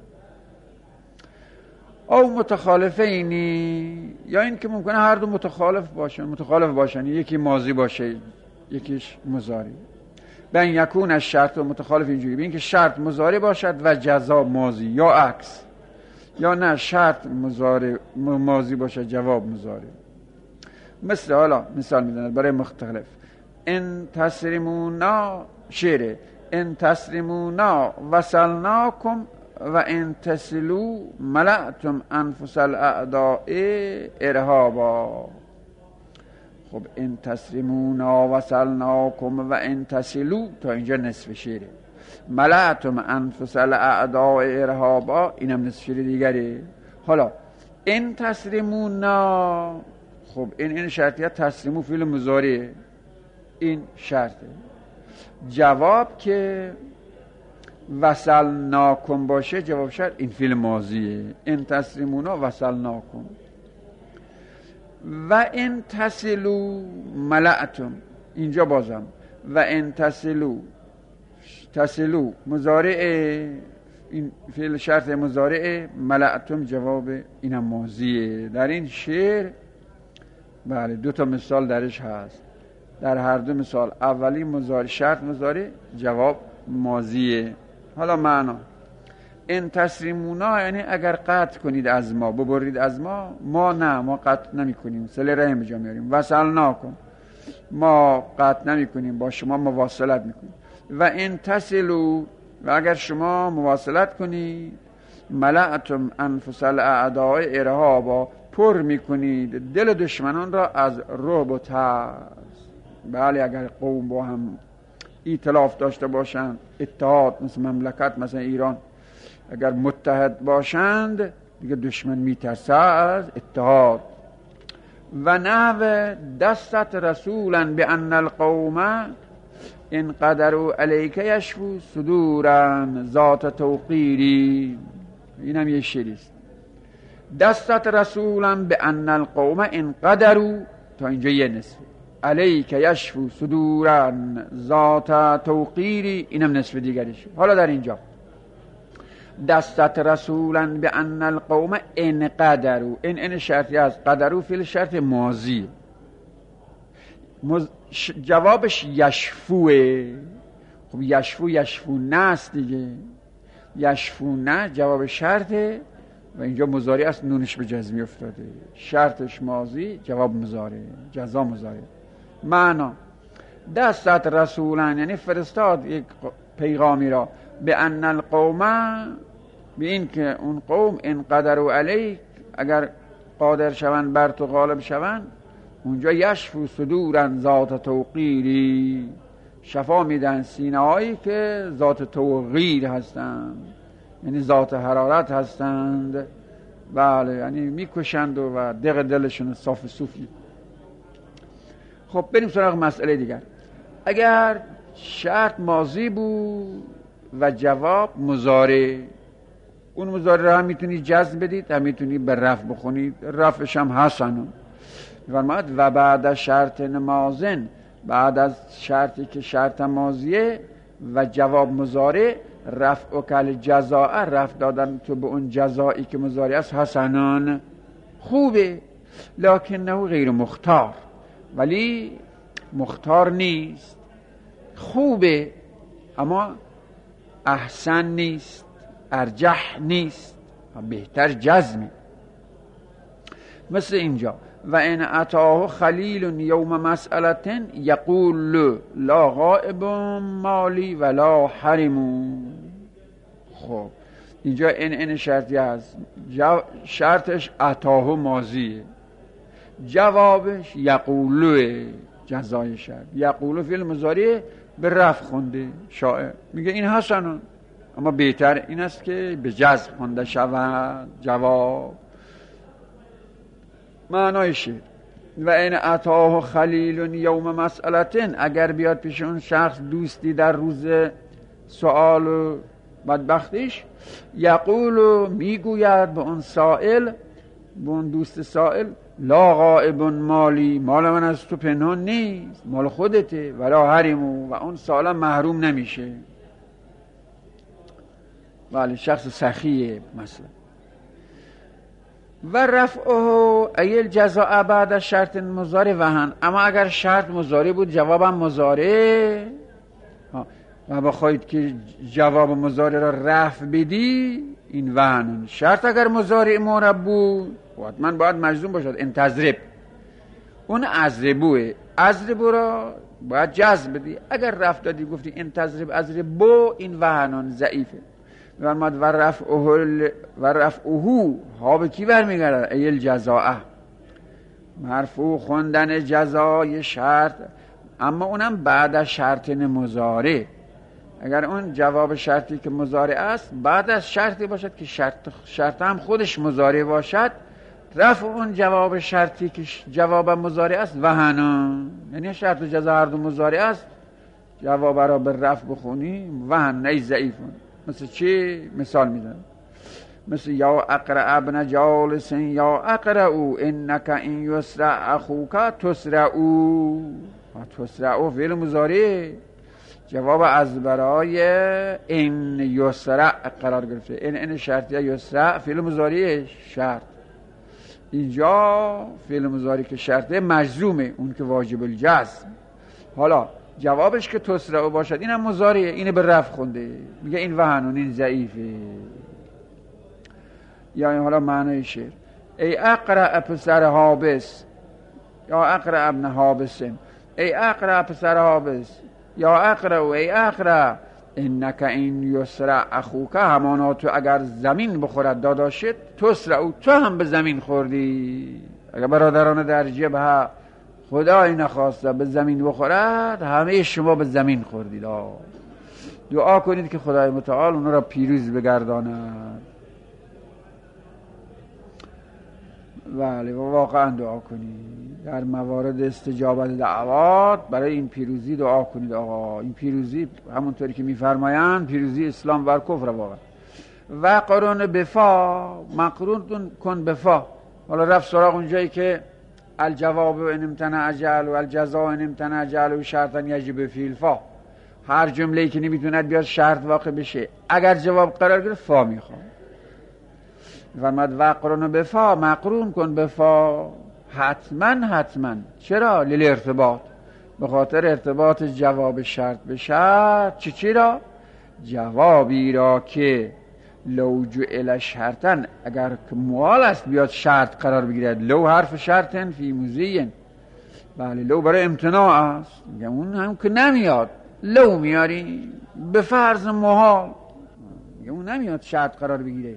او متخالفه اینی، یا این که ممکنه هر دو متخالف باشن متخالف باشن یکی ماضی باشه یکیش مضارع. بن یکون از شرط و متخالف اینجوری، به این که شرط مضارع باشد و جزا ماضی، یا عکس، یا نه شرط مضارع ماضی باشه جواب مضارع. مثل حالا مثال میدند برای مختلف، ان تسرمونا شعره، ان تسرمونا وصلناکم و ان تصلوا ملأتم انفس الاعداء ارهابا. خب ان تسرمونا وصلناکم و ان تصلوا تا اینجا نصف شعره، ملأتم انفس الاعداء ارهابا اینم نصف شعر دیگره. حالا ان تسرمونا، خب این این شرطیت تسلیمو فعل مضارع، این شرطه. جواب که وصلناکم باشه جواب شرط این فعل ماضیه، ان تسلیمونا وصلناکم. و ان تصلوا ملأتم، اینجا بازم و ان تصلوا، تصلوا مضارع، این فعل شرط مضارع، ملأتم جواب اینم ماضیه. در این شعر بله دو تا مثال درش هست. در هر دو مثال اولی مضارع شرط مضارع جواب ماضیه. حالا معنا ان تسریمونا یعنی اگر قطع کنید از ما، ببرید از ما، ما نه ما قطع نمی کنیم، صله رحم به جا میاریم. وصلناکم ما قطع نمی کنیم، با شما مواصلت میکنیم. و ان تصلوا و اگر شما مواصلت کنید، ملأتم انفس الاعداء ارهابا پر میکنید دل دشمنان را از رعب و ترس. بله اگر قوم با هم ائتلاف داشته باشند، اتحاد مثل مملکت مثل ایران اگر متحد باشند دیگه دشمن میترسه از اتحاد. و نحو دستت رسولا بان القوم ان قدروا علیک یشفو صدورا ذات توقیری، اینم یه شعریست. دستت رسولا بان القوم ان قدروا تا اینجا یه نصف، علیک یشفو صدورا ذات توقیری اینم نصف دیگریش. حالا در اینجا دستت رسولا بان القوم ان قدروا، این این شرطی از قدروا فعل شرط ماضی، مز... جوابش یشفوه. خب یشفو یشفو نست دیگه، یشفو نه جواب شرطه و اینجا مضارع است، نونش به جزمی افتاده، شرطش ماضی جواب مضارع، جزا مضارع. معنا دستت رسولن یعنی فرستاد یک پیغامی را، به ان القوم به این که اون قوم ان قدروا علیک اگر قادر شوند بر تو غالب شوند، اونجا یشفو صدورن ذات توقیری شفا میدن سینه هایی که ذات توقیر هستند، یعنی ذات حرارت هستند. بله یعنی میکشند و, و دق دلشون صاف صوفی. خب بریم سراغ مسئله دیگر. اگر شرط ماضی بود و جواب مضارع، اون مضارع را هم میتونی جزم بدید هم میتونی به رفع بخونید، رفعش هم حسن. فرماید و بعد از شرط نمازن، بعد از شرطی که شرط ماضیه و جواب مضارع، رفع و کل جزاء، رفع دادن تو به اون جزایی که مضارع است، حسنان خوبه، لکنه غیر مختار، ولی مختار نیست، خوبه اما احسن نیست، ارجح نیست، بهتر جزمی. مثل اینجا و ان اتاه خلیل یوم مسئلتن یقول لا غائب مالی ولا حرم. خب اینجا ان ان شرطی هست، شرطش اتاه ماضیه، جوابش یقولو جزای شرط. یقولو فعل مضارع به رفع خونده شاعر، میگه این حسنون، اما بهتر این است که به جزم خونده شود جواب. معنای شعر و این اتاه خلیل یوم مسئلتن، اگر بیاد پیش اون شخص دوستی در روز سوال و بدبختیش، یقول میگوید به اون سائل، به اون دوست سائل، لا غائب مالی، مال من از تو پنهان نیست، مال خودته، ولا حریمو، و اون سائل محروم نمیشه. ولی شخص سخیه مثلا. و رفعه ایل جزاء بعد شرط مضارع وهن، اما اگر شرط مضارع بود جوابم مضارع و بخواید که جواب مضارع را رفع بدی، این وهن. شرط اگر مضارع معرب بود حتما باید مجزوم باشد، انتظرب، اون ازربوه، ازربو را باید جزم بدی. اگر رفع دادی گفتی انتظرب ازربو، این وهنان ضعیفه. و مد و رفعه و رفعه ها به کی برمیگرده؟ ایل جزاء، مرفوع خوندن جزای شرط، اما اونم بعد از شرط مضارع. اگر اون جواب شرطی که مضارع است بعد از شرطی باشد که شرط شرط هم خودش مضارع باشد، رفع اون جواب شرطی که جواب مضارع است وهنا، یعنی شرط و جزا هر دو مضارع است، جواب را به رفع بخونی وهن، نه ضعیفون. مثل چی؟ مثال میدن، مثل یا اقرأ ابن جالس یا اقرأو انک این یسرع اخوک تسرعو. تسرعو فعل مضارع، جواب از برای این یسرع قرار گرفته. این این شرطیه، یسرع فعل مضارع شرط، اینجا فعل مضارع که شرطه مجزومه، اون که واجب الجزم. حالا جوابش که تسرعو باشد، این هم مضارعه، اینه به رفع خونده، میگه این وهنون، این ضعیفه. یا این حالا معنای شعر، ای اقرأ پسر حابس، یا اقرأ ابن حابسن، ای اقرأ پسر حابس، یا اقرأ و ای اقرأ انک این یسرع اخوک، همانا تو اگر زمین بخورد داداشت، تسرعو تو هم به زمین خوردی. اگر برادران در جبهه خدای نخواسته به زمین بخورد، همه شما به زمین خوردید. دعا کنید که خدای متعال اون را پیروز بگرداند. ولی واقعا دعا کنید در موارد استجابت دعوات، برای این پیروزی دعا کنید. آقا این پیروزی همونطوری که میفرمایند پیروزی اسلام بر کفر واقعا. و قرون بفا، مقرون کن بفا. حالا رفت سراغ اونجایی که الجواب ان امتنع اجل و الجزاء ان امتنع اجل و شرطا یجب فی الفا، هر جمله‌ای که نمیتوند بیاد شرط واقع بشه اگر جواب قرار گرفت فا میخوام. فرمود وقرن بفا، مقرون کن بفا، حتما حتما. چرا؟ لیل ارتباط، به خاطر ارتباط جواب شرط به شرط. چی چی را؟ جوابی را که لو جعل شرطن، اگر که موال است بیاد شرط قرار بگیرد. لو حرف شرطن فی موزین، بله لو برای امتناع است، میگم اون هم که نمیاد. لو میاری به فرض محال، میگم اون نمیاد شرط قرار بگیره.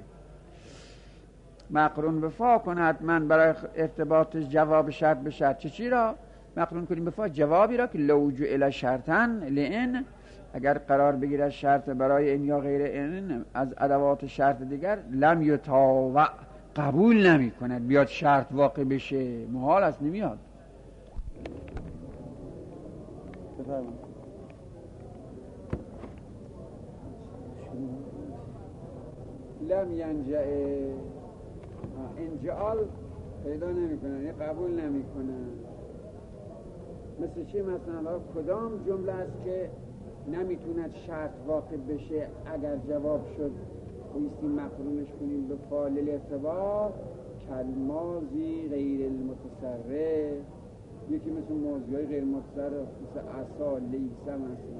مقرون بفا کن حتما برای ارتباط جواب شرط به شرط. چه چی را مقرون کنیم بفا؟ جوابی را که لو جعل شرطن لئن، اگر قرار بگیرد شرط برای این یا غیر این از ادوات شرط دیگر، لم یطاوع، قبول نمی کند بیاد شرط واقع بشه، محال است، نمیاد. لم ینجع، انجعال پیدا نمی کنن، یعنی قبول نمی کنن. مثل چی؟ مثلا کدام جمله است که نمیتوند شرط واقع بشه اگر جواب شد بایستی مقرونش کنیم به فاعل ارتباط؟ کلمازی غیر المتصرف، یکی مثل ماضی های غیر متصرف، مثل عصا، لیسه، مثلا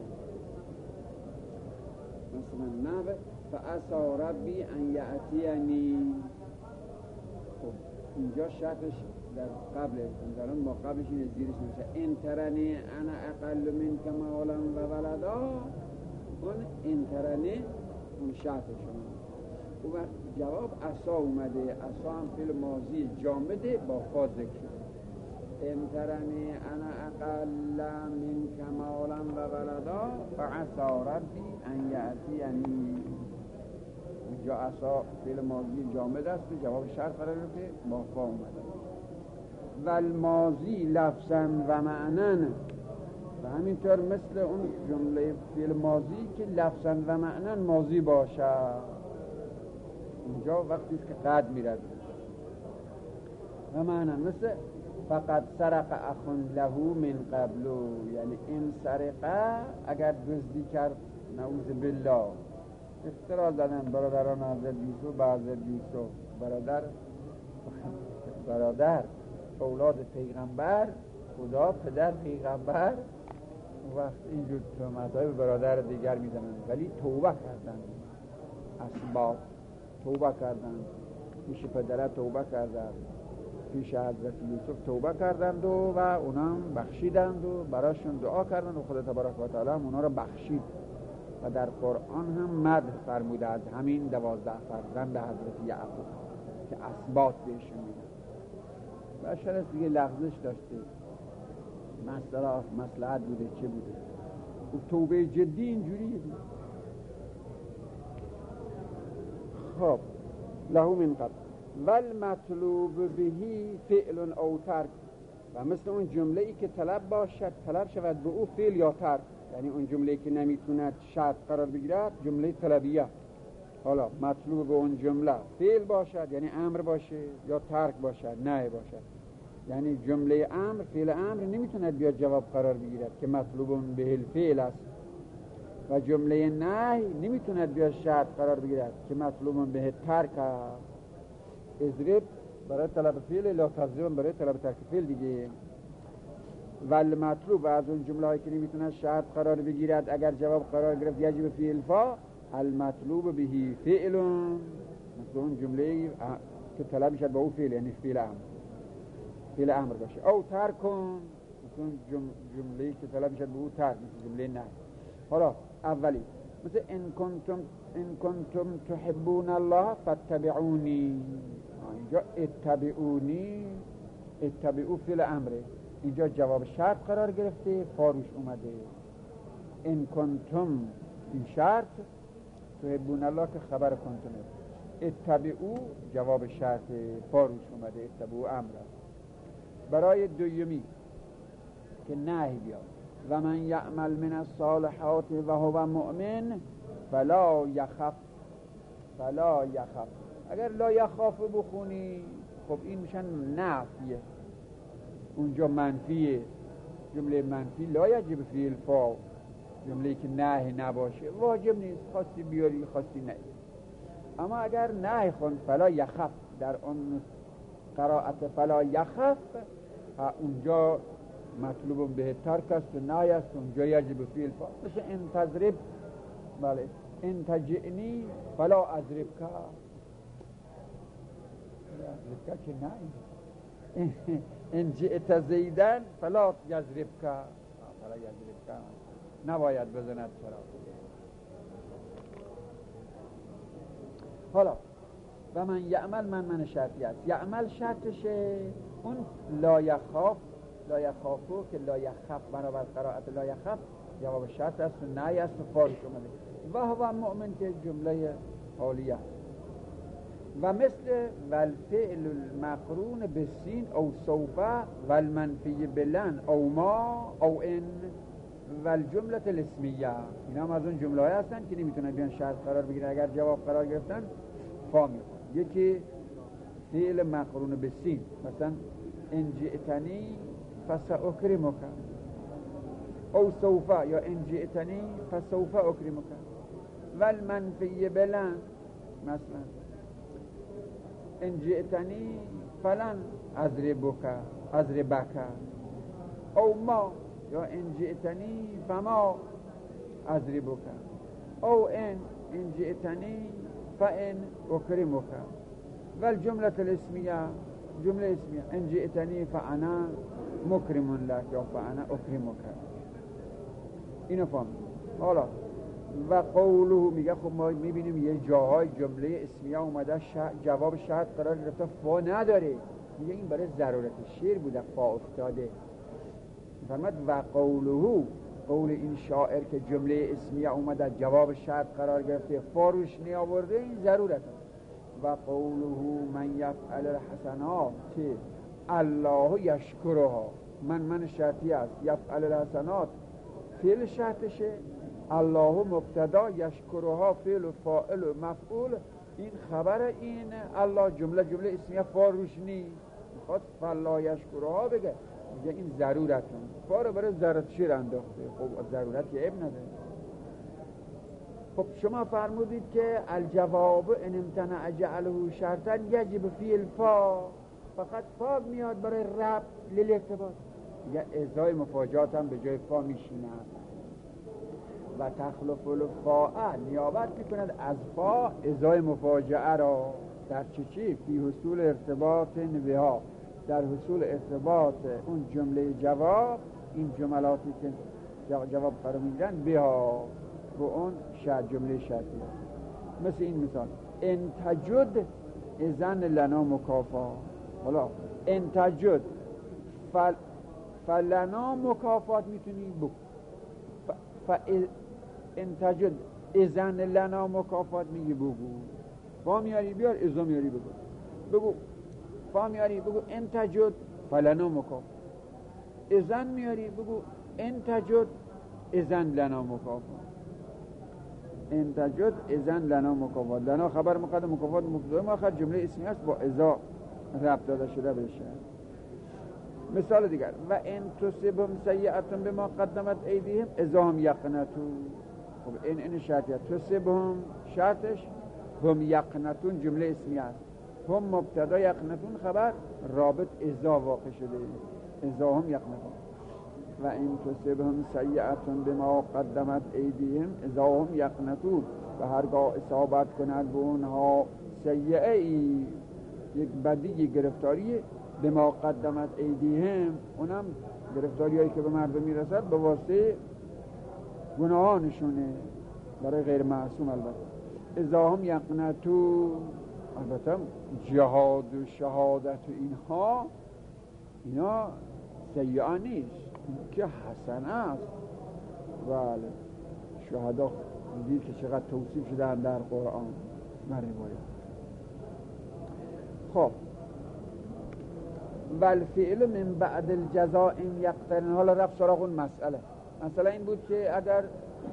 مثلا نوه فعصا ربی ان یعطینی. خب اینجا شرطش در قبل دارم، ما قبلش این زیرش میشه انترنی انا اقل من کمالا و ولدا. اون انترنی اون شرط شما. اون وقت جواب عصا اومده، عصا هم فعل ماضی جامده با فا ذکر شده. امترنی انا اقل من کمالا و ولدا فعسا ربی ان یأتینی. اینجا عصا فعل ماضی جامد است و جواب شرط قرار گرفته با فا اومده. و الماضی لفظا و معنن، و همینطور مثل اون جمله فعل ماضی که لفظا و معنن ماضی باشد. اینجا وقتی است که قد میرد و معنن، مثل فقط سرق اخون لهو من قبلو، یعنی این سرقه اگر دزدی کرد نعوذ بالله. اختراع زدن برادران حضرت یوسف به حضرت یوسف، برادر برادر اولاد پیغمبر خدا، پدر پیغمبر، وقت اینجور تهمت‌های به برادر دیگر میزنن، ولی توبه کردن. اسباب توبه کردن، پیش پدره توبه کردن، پیش حضرت یوسف توبه کردند و, و اونم بخشیدند و براشون دعا کردند و خدا تبارک و تعالی اونا رو بخشید. و در قرآن هم مدح فرموده از همین دوازده فرزند حضرت یعقوب که اثبات بهشون میدن. بشر است دیگه لغزش داشته، مسئله مصلحت بوده چه بوده، و توبه جدی اینجوری. خب لهو من قبل والمطلوب بهی فعل او ترک، و مثل اون جمله ای که طلب باشد طلب شود به او فعل یا ترک، یعنی اون جمله که نمیتوند شرط قرار بگیرد جمله طلبیه. حالا مطلوب به اون جمله فعل باشد یعنی امر باشه، یا ترک باشد نهی باشد. یعنی جمله امر فعل امر نمیتوند بیاد جواب قرار بگیرد که مطلوب به الفعل است، و جمله نهی نمیتوند بیاد شرط قرار بگیرد که مطلوب به ترک است. اضرب برای طلب فعل، لا تضرب برای طلب ترک فعل دیگه. ول مطلوب از اون جمله هایی که نمیتونه شرط قرار بگیرد اگر جواب قرار گرفت یجب فعل فا، المطلوب بهی فعل، مثل اون جمله که طلب میشد با او فعل، یعنی فعل امر، فعل امر باشه. او ترکن، مثل اون جمله که طلب میشد با او ترک، مثل جمله نه. حالا اولی مثل ان کنتم ان کنتم تحبون الله فاتبعونی، اینجا اتبعونی، اتبعو فعل امره، اینجا جواب شرط قرار گرفته فاروش اومده. ان کنتم این شرط، تحبون الله که خبر کنتم، اتبعو جواب شرط فاروش اومده، اتبعو امره. برای دویمی که نهی بیاد و من یعمل من الصالحات و هو مؤمن فلا یخف، فلا یخف، اگر لا یخاف بخونی خب این میشن نفیه، اونجا منفیه، جمله منفی لا یجب فی الفا، جمله که نهی نباشه واجب نیست، خواستی بیاری خواستی نه. اما اگر نهی خوند فلا یخف، در اون قرائت فلا یخف اونجا مطلوب به ترک است و نهی است، اونجا یجب فی الفا. مثل ان تضرب، بله ان تجئنی فلا اضربک، اضربک که نهی. ان جئت زیدن فلا یضربک، فلا یضربک نباید بزند چرا. حالا و من یعمل، من من شرطی است، یعمل شرطشه اون لا یخاف، لا یخافو که لا یخف برابر قرائت لا یخف جواب شرط است و نهی است و فارش اومده. و هو مؤمن که جمله حالیه. و مثل والفعل المقرون بسین او سوفا والمنفی بلن او ما او ان والجمله الاسمیه، اینا هم از اون جمله هستن که نمیتونن بیان شرط قرار بگیرن، اگر جواب قرار گرفتن فا میخوان. یکی فعل مقرون بسین، مثلا ان جئتنی فساکرمک، او سوفا یا ان جئتنی فسوف اکرمک. والمنفی بلن مثلا ان جئتنی فلن اضربک اضربک، او ما یا ان جئتنی فما اضربک، او ان ان جئتنی فان اکرمک. والجمله الاسمیه، جمله اسمیه ان جئتنی فانا مکرم لک یا فانا اکرمک. اینو فهم. حالا و قوله میگه خب ما میبینیم یه جاهای جمله اسمیه اومده جواب شرط قرار گرفته فا نداره، میگه این برای ضرورت شعر بوده، فا افتاده. فرمد و قوله، قول این شاعر که جمله اسمیه اومده جواب شرط قرار گرفته، فا روش نیاورده، این ضرورت. و قوله من یفعل الحسنات الله یشکرها، من من شرطی است، یفعل الحسنات فعل شرطشه، الله مبتدا، یشکرها فعل و فاعل و مفعول، این خبر این الله جمله جمله اسمیه فا روش نیست، میخواد فلا یشکرها بگه، میگه این ضرورتون، فا رو برای ضرورت شیر انداخته. خب ضرورت یه عیب نداره. خب شما فرمودید که الجواب ان امتنع جعله شرطا یجب فی الفا، فقط فا میاد برای رب للارتباط، یا ازای مفاجات هم به جای فا میشینه. و تخلف الفاء نیابت میکند از فا ازای مفاجعه را در چی چی؟ فی حصول ارتباط بها، در حصول ارتباط اون جمله جواب، این جملاتی که جواب قرار میگیرن بها با اون شرط، جمله شرطی. مثل این مثال ان تجد اذن لنا مکافا، حالا ان تجد فل فلنا مکافات میتونی بگو، ف ان تجد اذن لنا مکافات میگی بگو، فا میاری بیار، ازا میاری بگو، بگو فا میاری بگو ان تجد فلنا مکافات، اذن میاری بگو ان تجد اذن لنا مکافات، ان تجد اذن لنا مکافات، لنا خبر مقدم، مکافات مبتدا مؤخر، جمله اسمی است با اذا ربط داده شده بشه. مثال دیگر و ان تصبهم سیئة بما قدمت ایدیهم اذا هم یقنطون. خب این این شرطیه، تصبهم شرطش، هم یقنطون جمله اسمی است، هم مبتدا، یقنطون خبر، رابط اذا واقع شده، اذا هم یقنطون. و این تصبهم سیئة بما قدمت ایدیهم اذا هم یقنطون، و هرگاه اصابت کند به اونها سیئه ای، یک بدی، گرفتاری، بما قدمت ایدیهم، اونم گرفتاری هایی که به مردم میرسد به واسطه گناهانشونه، برای غیر معصوم البته. اذا هم یقنطون، البته جهاد و شهادت و اینها اینا سیئه نیست، این که حسنه است. بله شهدا دیدید که چقدر توصیف شده در قرآن و روایت. خب والفعل من بعد الجزاء ان یقترن، حالا رفت سراغ اون مسئله. مثلا این بود که اگر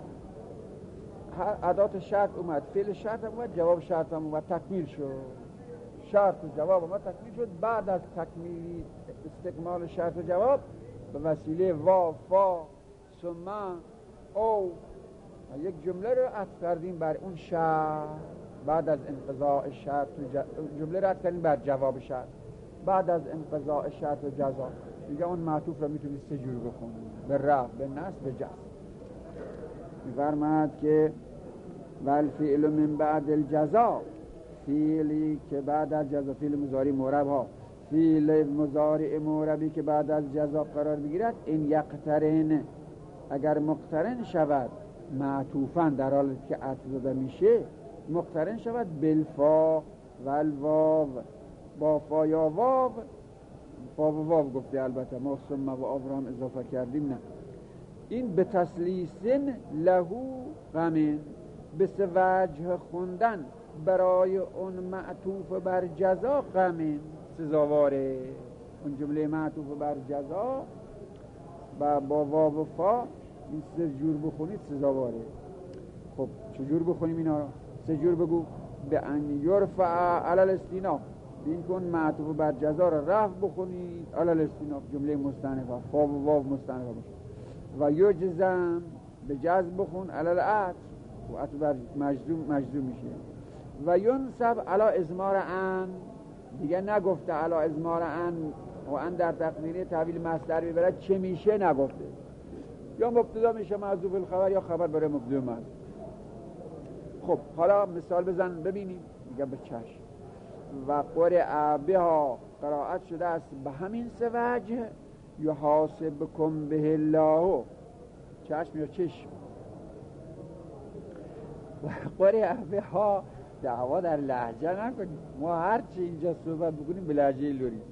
ادات شرط اومد، فعل شرط هم اومد، جواب شرط هم اومد، تکمیل شد، شرط و جواب اومد تکمیل شد، بعد از تکمیل استکمال شرط و جواب به وسیله وا، فا، ثم، او یک جمله رو عطف کردیم بر اون شرط، بعد از انقضاء شرط و جمله رو عطف کردیم بر جواب شرط، بعد از انقضاء شرط و جزا، دیگه اون معطوف رو میتونید سه جور بخونید، به رفع، به نصب، به جزم. می‌فرماید که والفعل من بعد الجزا، فعلی که بعد از جزا، فعل مضارع معرب ها، فعل مضارع معربی که بعد از جزا قرار بگیرد، این یقترن، اگر مقترن شود، معطوفاً در حالی که عطف زده میشه مقترن شود، بالفا والواو، با فا یا واو، فا و واو گفته البته، ما ثم و آورام اضافه کردیم، نه، این به تسلیسن لهو غمین، به سه وجه خوندن برای اون معطوف بر جزا غمین، سزاواره. اون جمله معطوف بر جزا با با واو و فا، این سه جور بخونید سزاواره. خب چجور بخونیم اینا رو؟ سه جور بگو. به ان یرفع علی الاستیناف، این کن معطوف بر جزا رو رفع بخونید، علی الاستیناف جمله مستأنفه، فا و واو مستأنفه باشه. و یجزم، به جزم بخون، علی العطف، و عطف بر مجزوم مجزوم میشه. و ینصب علی ازمار ان، دیگه نگفته علی ازمار ان، و ان در تقدیره تحویل مصدر ببرد چه میشه نگفته، یا مبتدا میشه محذوف الخبر، یا خبر برای مبتدا محذوف. خب حالا مثال بزن ببینیم. دیگه به چشم. و قرع بها، قرائت شده است به همین سه وجه، یحاسبکم به الله، چشم یا چشم. و قرع بها، دعوا در لهجه نکنیم، ما هر چی اینجا صحبت بکنیم به لهجه لوری.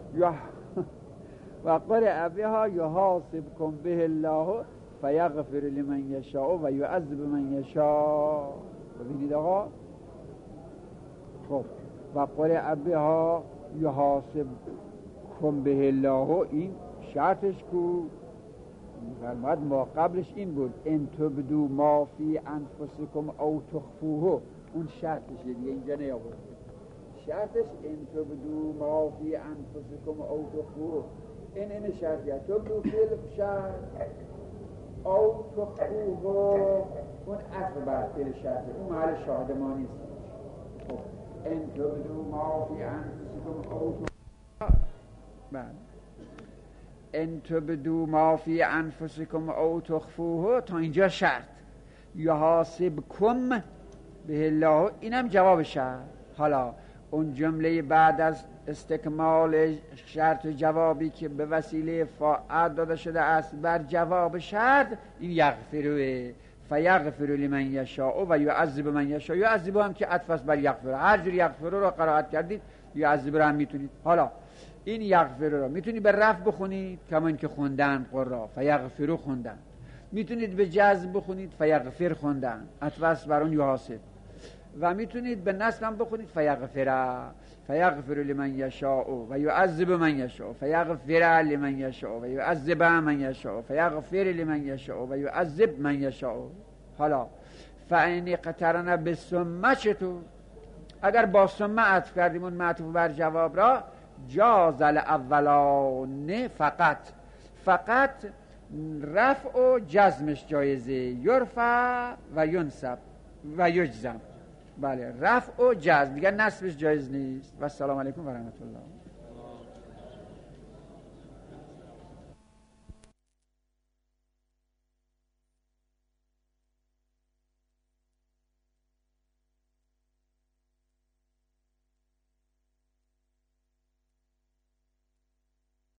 یا و قرئ بها یحاسبکم به الله فیغفر لمن یشاء و یعذب من یشاء. ببینید آقا، خب و قرئ بها یحاسبکم به الله، این شرطش کو فرماد ما قبلش این بود ان تبدو ما فی انفسکم او تخفوه، اون شرطش دیگه اینجا نیاورد. شرطش ان تبدو ما فی انفسکم او تخفوه، این این شرطیه تبدو فیل شرط او تخفوه، اون اصل بر فیل شرطه، اون محل شاهد ما نیست. خب ان تبدو ما فی انفسکم او تخفوه، بله ان تبدو ما فی انفسکم او تخفوه تا اینجا شرط. یحاسبکم به الله اینم جواب شرط. حالا اون جمله بعد از استکمال شرط جوابی که به وسیله فاعل داده شده است بر جواب شرط، این یغفره فیغفر لمن یشاء و یعذب من یشاء. یعذب هم که عطف است بر یغفر، هر جور یغفر رو قرائت کردید یعذب رو هم میتونید. حالا این یغفر رو میتونید به رفع بخونید کما اینکه خوندن قرا فیغفر خوندن، میتونید به جزم بخونید فیغفر خوندن عطف است بر اون یحاسب، و میتونید به نصب هم بخونید فیغفر فیغفر لمن یشاء و یعذب من یشاء فیغفر لمن یشاء و یعذب من یشاء فیغفر لمن یشاء و یعذب من یشاء. حالا فان قترن بالثم چطور؟ اگر با ثم عطف کردیم اون معطوف بر جواب را، جاز الاولان فقط، فقط رفع و جزمش جایزه، یرفع و ینصب و یجزم. بله رفع و جزم دیگر نصبش جایز نیست. و السلام علیکم و رحمت الله.